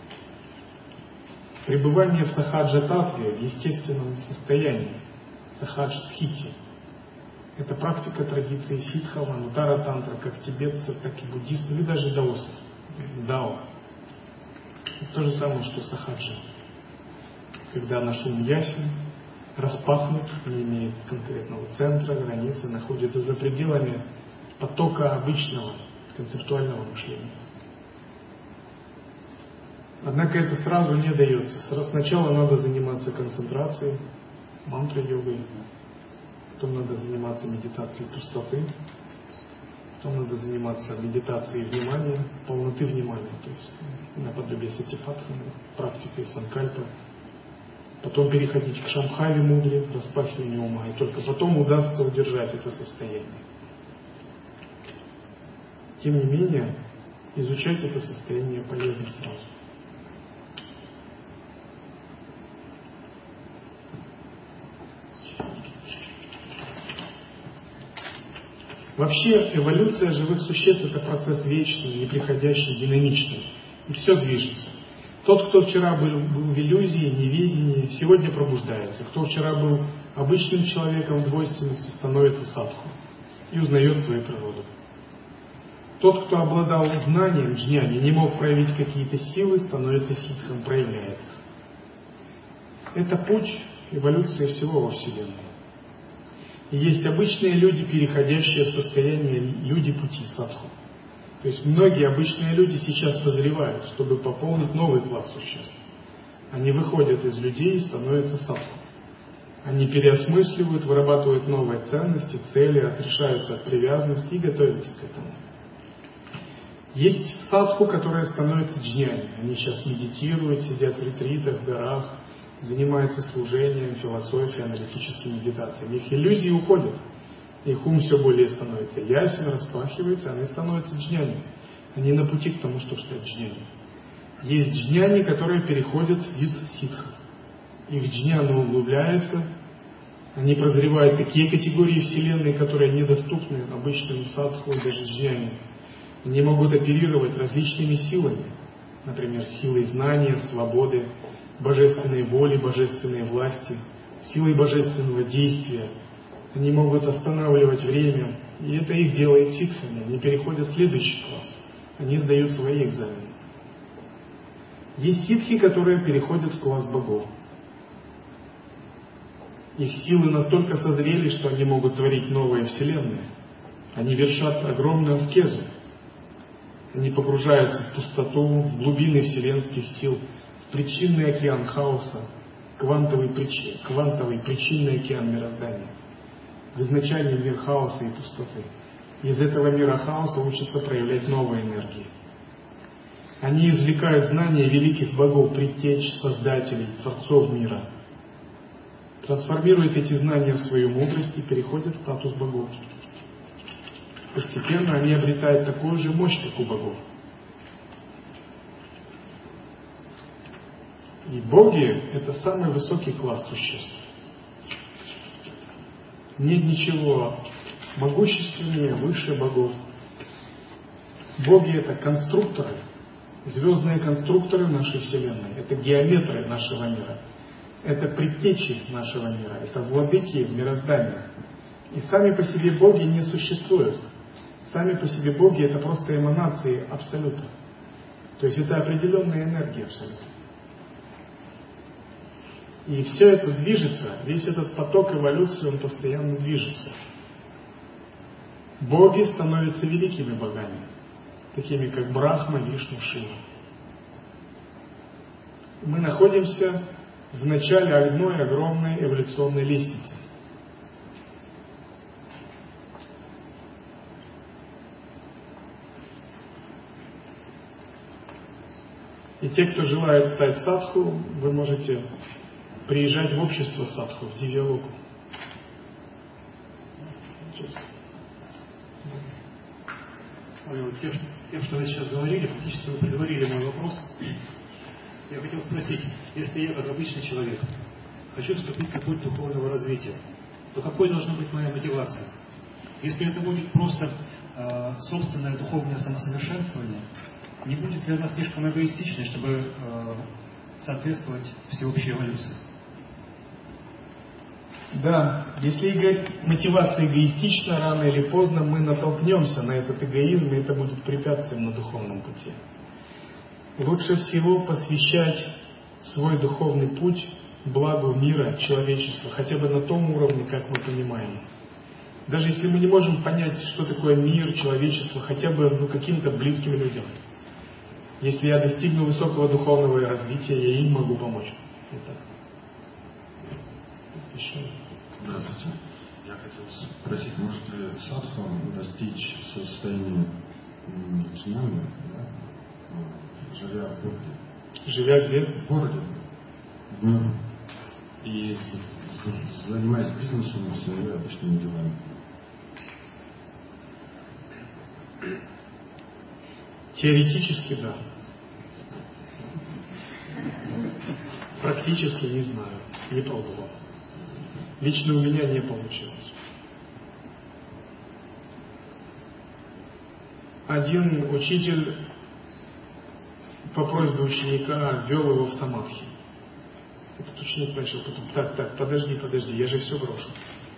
Пребывание в сахаджа-татве, в естественном состоянии, сахадж-стхити. Это практика традиции ситхов, анутара-тантра, как тибетцев, так и буддистов, и даже даосов, дао. Это то же самое, что сахаджа. Когда наш ум ясен, распахнут, не имеет конкретного центра, границы, находится за пределами потока обычного концептуального мышления. Однако это сразу не дается. Сначала надо заниматься концентрацией, мантра-йогой, потом надо заниматься медитацией пустоты, потом надо заниматься медитацией внимания, полноты внимания, то есть наподобие сатипатханы, практикой санкальпа, потом переходить к шамхави мудре, распахиванию ума, и только потом удастся удержать это состояние. Тем не менее, изучать это состояние полезно сразу. Вообще, эволюция живых существ – это процесс вечный, неприходящий, динамичный. И все движется. Тот, кто вчера был, был в иллюзии, неведении, сегодня пробуждается. Кто вчера был обычным человеком в двойственности, становится садху и узнает свою природу. Тот, кто обладал знанием, джняни, не мог проявить какие-то силы, становится ситхом, проявляет их. Это путь эволюции всего во Вселенной. И есть обычные люди, переходящие в состояние люди пути садху. То есть многие обычные люди сейчас созревают, чтобы пополнить новый класс существ. Они выходят из людей и становятся садху. Они переосмысливают, вырабатывают новые ценности, цели, отрешаются от привязанности и готовятся к этому. Есть садху, которые становятся джняни. Они сейчас медитируют, сидят в ретритах, в горах, занимаются служением, философией, аналитической медитацией. Их иллюзии уходят. Их ум все более становится ясен, распахивается, они становятся джняни. Они на пути к тому, чтобы стать джняни. Есть джняни, которые переходят в вид ситха. Их джняна углубляется, они прозревают такие категории Вселенной, которые недоступны обычным садху и даже джняни. Они могут оперировать различными силами, например, силой знания, свободы, божественной воли, божественной власти, силой божественного действия. Они могут останавливать время, и это их делает ситхами. Они переходят в следующий класс. Они сдают свои экзамены. Есть ситхи, которые переходят в класс богов. Их силы настолько созрели, что они могут творить новые вселенные. Они вершат огромную аскезу. Они погружаются в пустоту, в глубины вселенских сил, в причинный океан хаоса, квантовый, прич... квантовый причинный океан мироздания, в изначальный мир хаоса и пустоты. Из этого мира хаоса учатся проявлять новые энергии. Они извлекают знания великих богов, предтеч, создателей, творцов мира, трансформируют эти знания в свою мудрость и переходят в статус богов. Постепенно они обретают такую же мощь, как у богов. И боги – это самый высокий класс существ. Нет ничего могущественнее, выше богов. Боги – это конструкторы, звездные конструкторы нашей Вселенной. Это геометры нашего мира. Это предтечи нашего мира. Это владыки мироздания. И сами по себе боги не существуют. Сами по себе боги – это просто эманации Абсолюта. То есть это определенная энергия Абсолюта. И все это движется, весь этот поток эволюции, он постоянно движется. Боги становятся великими богами, такими как Брахма, Вишну, Шива. Мы находимся в начале одной огромной эволюционной лестницы. И те, кто желает стать садху, вы можете приезжать в общество садху, в Дивьялоку. вы тем, тем, что вы сейчас говорили, фактически вы предварили мой вопрос. Я хотел спросить, если я, как обычный человек, хочу вступить в путь духовного развития, то какой должна быть моя мотивация? Если это будет просто э, собственное духовное самосовершенствование, не будет ли оно слишком эгоистичной, чтобы э, соответствовать всеобщей эволюции? Да, если эго... мотивация эгоистична, рано или поздно мы натолкнемся на этот эгоизм, и это будет препятствием на духовном пути. Лучше всего посвящать свой духовный путь благу мира, человечества, хотя бы на том уровне, как мы понимаем. Даже если мы не можем понять, что такое мир, человечество, хотя бы ну, каким-то близким людям. Если я достигну высокого духовного развития, я им могу помочь. Вот так. Еще. Здравствуйте. Я хотел спросить, может ли садхан достичь состояния джнаны, да, живя в городе? Живя где? В городе. В и занимаясь бизнесом и своими обычными делами. Теоретически да. Практически не знаю, не пробовал. Лично у меня не получилось. Один учитель по просьбе ученика ввел его в самадхи. Этот ученик начал потом, так, так, подожди, подожди, я же все брошу.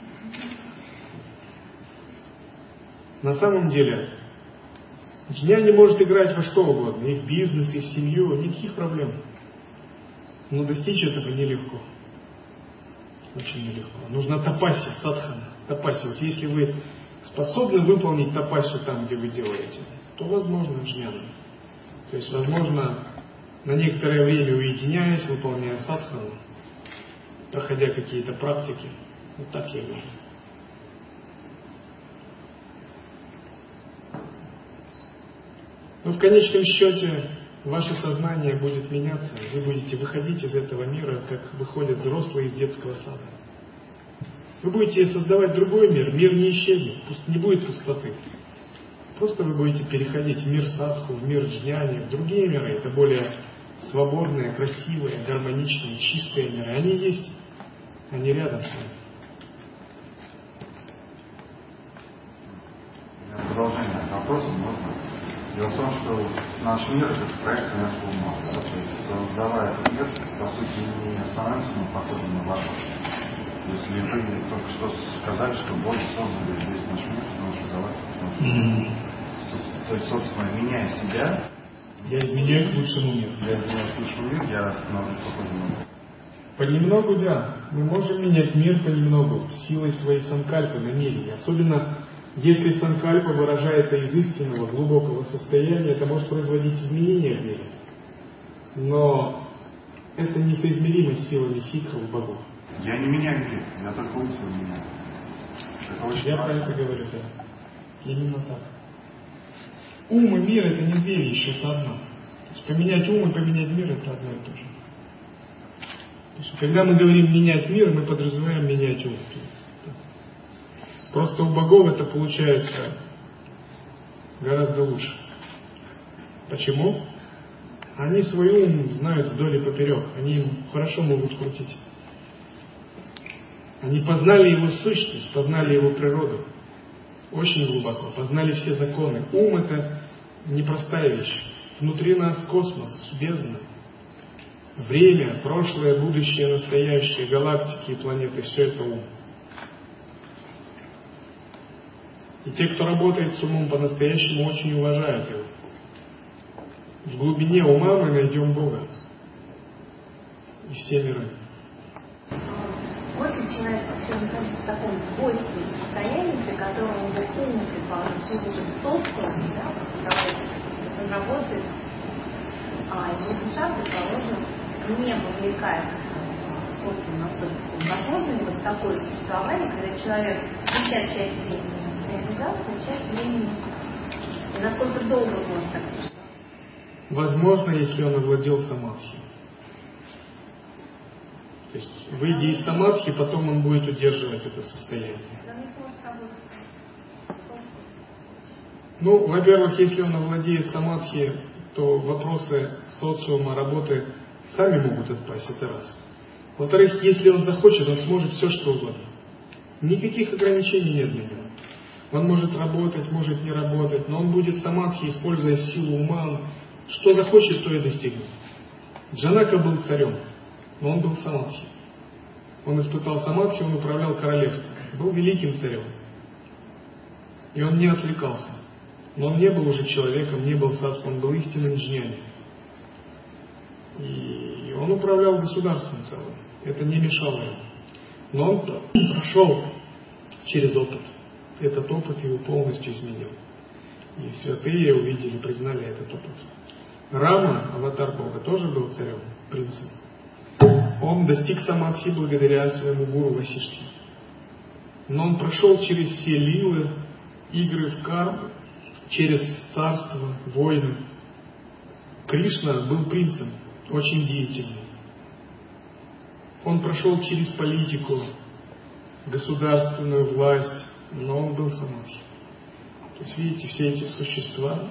На самом деле, джняни может играть во что угодно, и в бизнес, и в семью, никаких проблем. Но достичь этого нелегко. Очень нелегко. Нужна тапасия, садхана. Тапасия. Вот если вы способны выполнить тапасию там, где вы делаете, то возможно джняна. То есть, возможно, на некоторое время уединяясь, выполняя садхану, проходя какие-то практики. Вот так я вижу. Но в конечном счете ваше сознание будет меняться, вы будете выходить из этого мира, как выходят взрослые из детского сада. Вы будете создавать другой мир, мир не исчезнет, не будет пустоты. Просто вы будете переходить в мир садху, в мир джняни, в другие миры. Это более свободные, красивые, гармоничные, чистые миры. Они есть, они рядом с вами. Продолжение вопроса можно. Дело в том, что наш мир – это проект нашего ума. Да? То есть, создавая этот мир, по сути, не становимся мы похожи на Бога. Если вы только что сказали, что Бог создали весь наш мир, чтобы создавать наш мир. То есть, собственно, меняя себя, я изменяю к лучшему миру. Я изменяю к лучшему миру, я становлюсь похожим на Бога. Понемногу, да. Мы можем менять мир понемногу, силой своей санкальпы, намерения. Особенно если санкальпа выражается из истинного, глубокого состояния, это может производить изменения в мире. Но это несоизмеримо с силами ситхов и богов. Я не меняю мир, я только лучше меняю. Это очень я про это говорю, да. Именно так. Ум и мир — это не две вещи, это одно. То есть поменять ум и поменять мир — это одно и то же. То есть, когда мы говорим менять мир, мы подразумеваем менять ум. Просто у богов это получается гораздо лучше. Почему? Они свой ум знают вдоль и поперек. Они им хорошо могут крутить. Они познали его сущность, познали его природу. Очень глубоко. Познали все законы. Ум — это непростая вещь. Внутри нас космос, бездна. Время, прошлое, будущее, настоящее, галактики и планеты — все это ум. И те, кто работает с умом по-настоящему, очень уважают его. В глубине ума мы найдем Бога и все миры. Может ли человек вообще находиться в таком двойственном состоянии, при котором его ум, предположим, все будет собственным, да, он работает, а его душа, предположим, не вовлекается в собственно настолько возможно ли вот такое существование, когда человек включает часть времени на реализацию, часть времени, и насколько долго может так существовать? Возможно, если он овладел самадхи. То есть, выйдя из самадхи, потом он будет удерживать это состояние. Ну, во-первых, если он овладеет самадхи, то вопросы социума, работы сами могут отпасть, это раз. Во-вторых, если он захочет, он сможет все, что угодно. Никаких ограничений нет для него. Он может работать, может не работать, но он будет самадхи, используя силу ума, он что захочет, то и достигнет. Джанака был царем, но он был самадхи. Он испытал самадхи, он управлял королевством, был великим царем. И он не отвлекался. Но он не был уже человеком, не был садху, он был истинным джняни. И он управлял государством целым. Это не мешало ему. Но он прошел через опыт. Этот опыт его полностью изменил. И святые увидели, признали этот опыт. Рама, аватар Бога, тоже был царем, принцем. Он достиг самадхи благодаря своему гуру Васиштхе. Но он прошел через все лилы, игры в карму, через царство, войны. Кришна был принцем, очень деятельным. Он прошел через политику, государственную власть, но он был самадхи. То есть, видите, все эти существа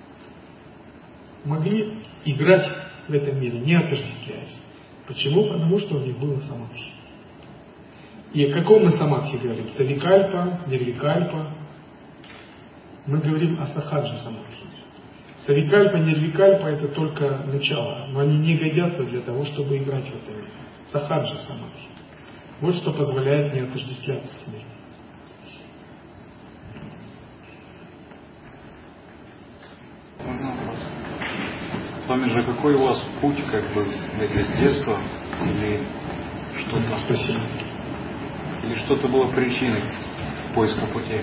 могли играть в этом мире, не отождествляясь. Почему? Потому что у них было самадхи. И о каком мы самадхи говорим? Савикальпа, нирвикальпа. Мы говорим о сахаджа самадхи. Савикальпа, нирвикальпа — это только начало, но они не годятся для того, чтобы играть в этом мире. Сахаджа самадхи. Вот что позволяет не отождествляться с миром. С же какой у вас путь, как бы, это с детства или что-то? Спасибо. Или что-то было причиной поиска пути?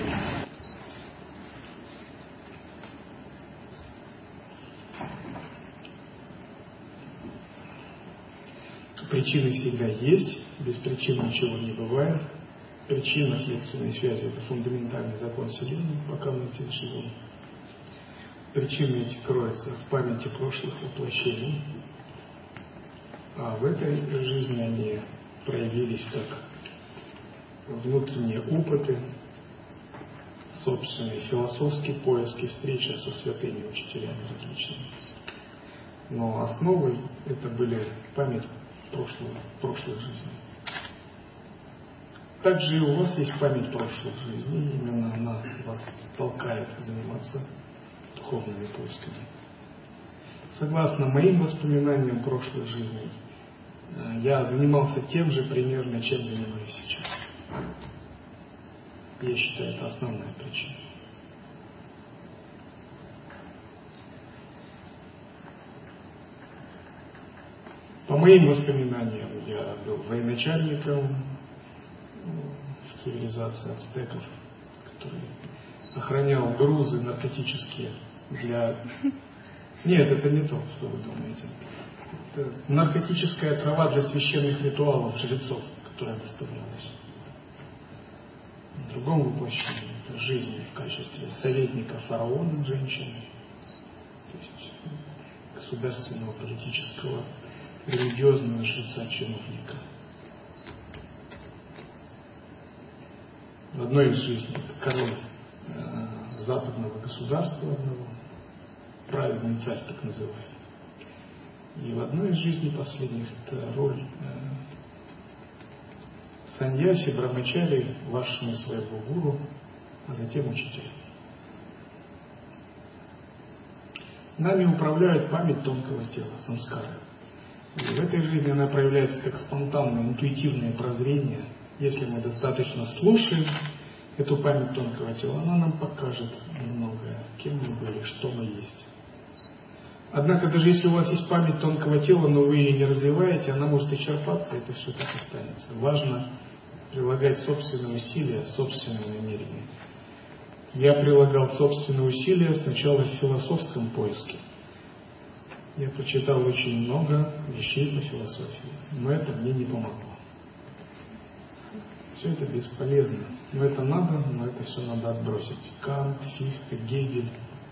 Причины всегда есть, без причин ничего не бывает. Причинно-следственные связи — это фундаментальный закон Вселенной, пока мы эти живем. Причины эти кроются в памяти прошлых воплощений, а в этой жизни они проявились как внутренние опыты, собственные философские поиски, встреча со святыми учителями различными. Но основой это были память прошлого, прошлых жизней. Также и у вас есть память прошлых жизней, именно она вас толкает заниматься духовными поисками. Согласно моим воспоминаниям прошлых жизней, я занимался тем же примерно, чем занимаюсь сейчас. Я считаю, это основная причина. По моим воспоминаниям, я был военачальником в цивилизации ацтеков, который охранял грузы наркотические для... Нет, это не то, что вы думаете. Это наркотическая трава для священных ритуалов жрецов, которая доставлялась. В другом воплощении это жизнь в качестве советника фараона женщины, то есть государственного, политического, религиозного жреца-чиновника. В одной из жизней это король э, западного государства одного, праведный царь так называемый. И в одной из жизней последних это роль э, саньяси, брамачари, вашими своего гуру, а затем учителя. Нами управляет память тонкого тела, самскара. И в этой жизни она проявляется как спонтанное, интуитивное прозрение. Если мы достаточно слушаем эту память тонкого тела, она нам покажет многое, кем мы были, что мы есть. Однако, даже если у вас есть память тонкого тела, но вы ее не развиваете, она может исчерпаться, и это все так останется. Важно прилагать собственные усилия, собственные намерения. Я прилагал собственные усилия сначала в философском поиске. Я прочитал очень много вещей по философии, но это мне не помогло. Все это бесполезно. Но это надо, но это все надо отбросить. Кант, Фихте, Гегель,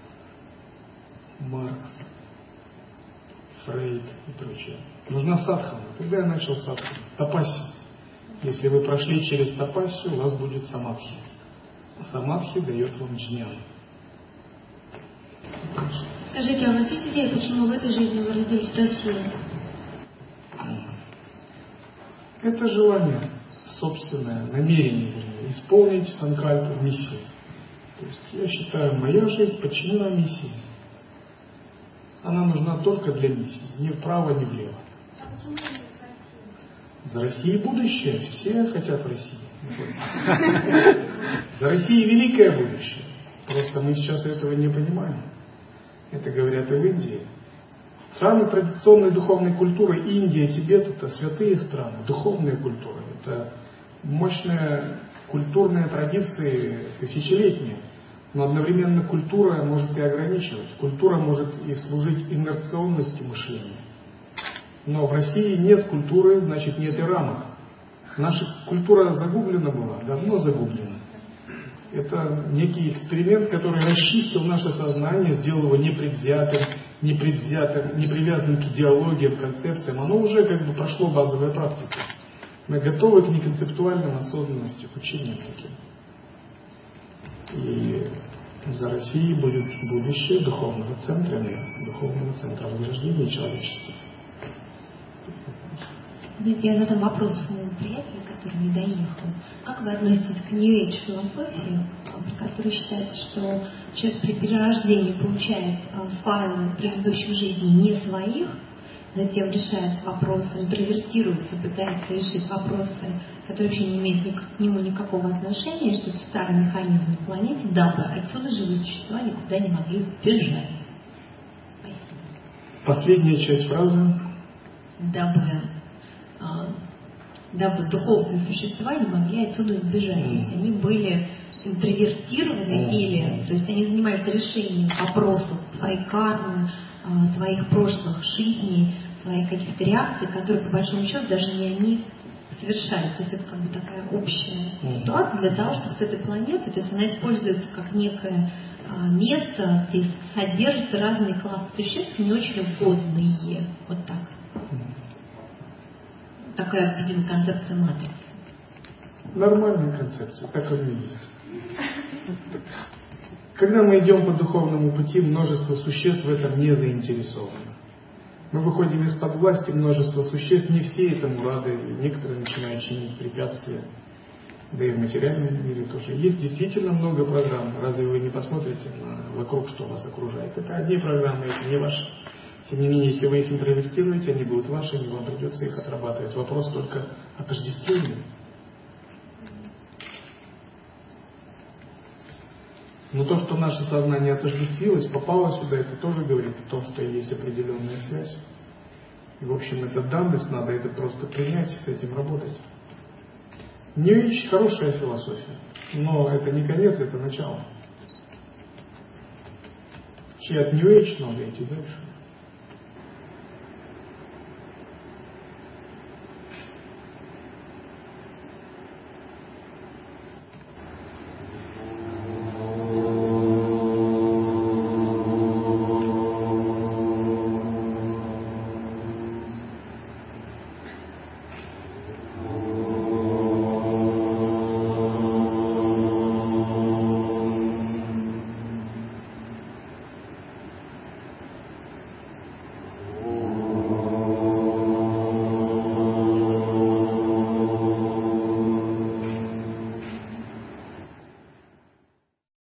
Маркс, Фрейд и прочее. Нужна садхана. Когда я начал садхану? Тапасию. Если вы прошли через тапасию, у вас будет самадхи. А самадхи дает вам джняну. Скажите, а у вас есть идея, почему в этой жизни вы родились в России? Это желание собственное, намерение, вернее, исполнить санкальпу, миссию. То есть я считаю, моя жизнь подчинена миссии. Она нужна только для миссии, ни вправо, ни влево. А почему именно в России? За Россией будущее, все хотят в России. За Россией великое будущее. Просто мы сейчас этого не понимаем. Это говорят и в Индии. Страны традиционной духовной культуры, Индия, Тибет, это святые страны, духовные культуры. Это мощные культурные традиции, тысячелетние. Но одновременно культура может и ограничивать. Культура может и служить инерционности мышления. Но в России нет культуры, значит нет и рамок. Наша культура загублена была, давно загублена. Это некий эксперимент, который расчистил наше сознание, сделал его непредвзятым, непредвзятым, не привязанным к идеологиям, концепциям. Оно уже как бы прошло базовые практики. Мы готовы к неконцептуальным осознанности, к учениям таким. И за Россией будет будущее духовного центра мира, духовного центра возрождения человечества. Знаете, я задам вопрос своему приятелю, который не доехал. Как вы относитесь к New Age философии, при которой считается, что человек при перерождении получает файлы предыдущих жизней не своих, затем решает вопросы, интровертируется, пытается решить вопросы, которые вообще не имеют к нему никакого отношения, что это старый механизм на планете, дабы отсюда живые существа никуда не могли сбежать. Спасибо. Последняя часть фразы. Дабы дабы духовные существа не могли отсюда сбежать. То есть они были интровертированы или, то есть они занимались решением вопросов своей кармы, своих прошлых жизней, своих каких-то реакций, которые по большому счету даже не они совершали. То есть это как бы такая общая ситуация для того, чтобы с этой планеты, то есть она используется как некое место, где содержатся разные классы существ, не очень угодные. Вот так. Такая, видимо, концепция матрицы. Нормальная концепция, так оно и есть. Когда мы идем по духовному пути, множество существ в этом не заинтересованы. Мы выходим из-под власти множества существ, не все этому рады, некоторые начинают чинить препятствия, да и в материальном мире тоже. Есть действительно много программ, разве вы не посмотрите на вокруг, что вас окружает? Это одни программы, это не ваши. Тем не менее, если вы их интровертируете, они будут ваши, и вам придется их отрабатывать. Вопрос только отождествления. Но то, что наше сознание отождествилось, попало сюда, это тоже говорит о том, что есть определенная связь. И, в общем, это данность, надо это просто принять и с этим работать. New Age хорошая философия, но это не конец, это начало. И от New Age надо идти дальше.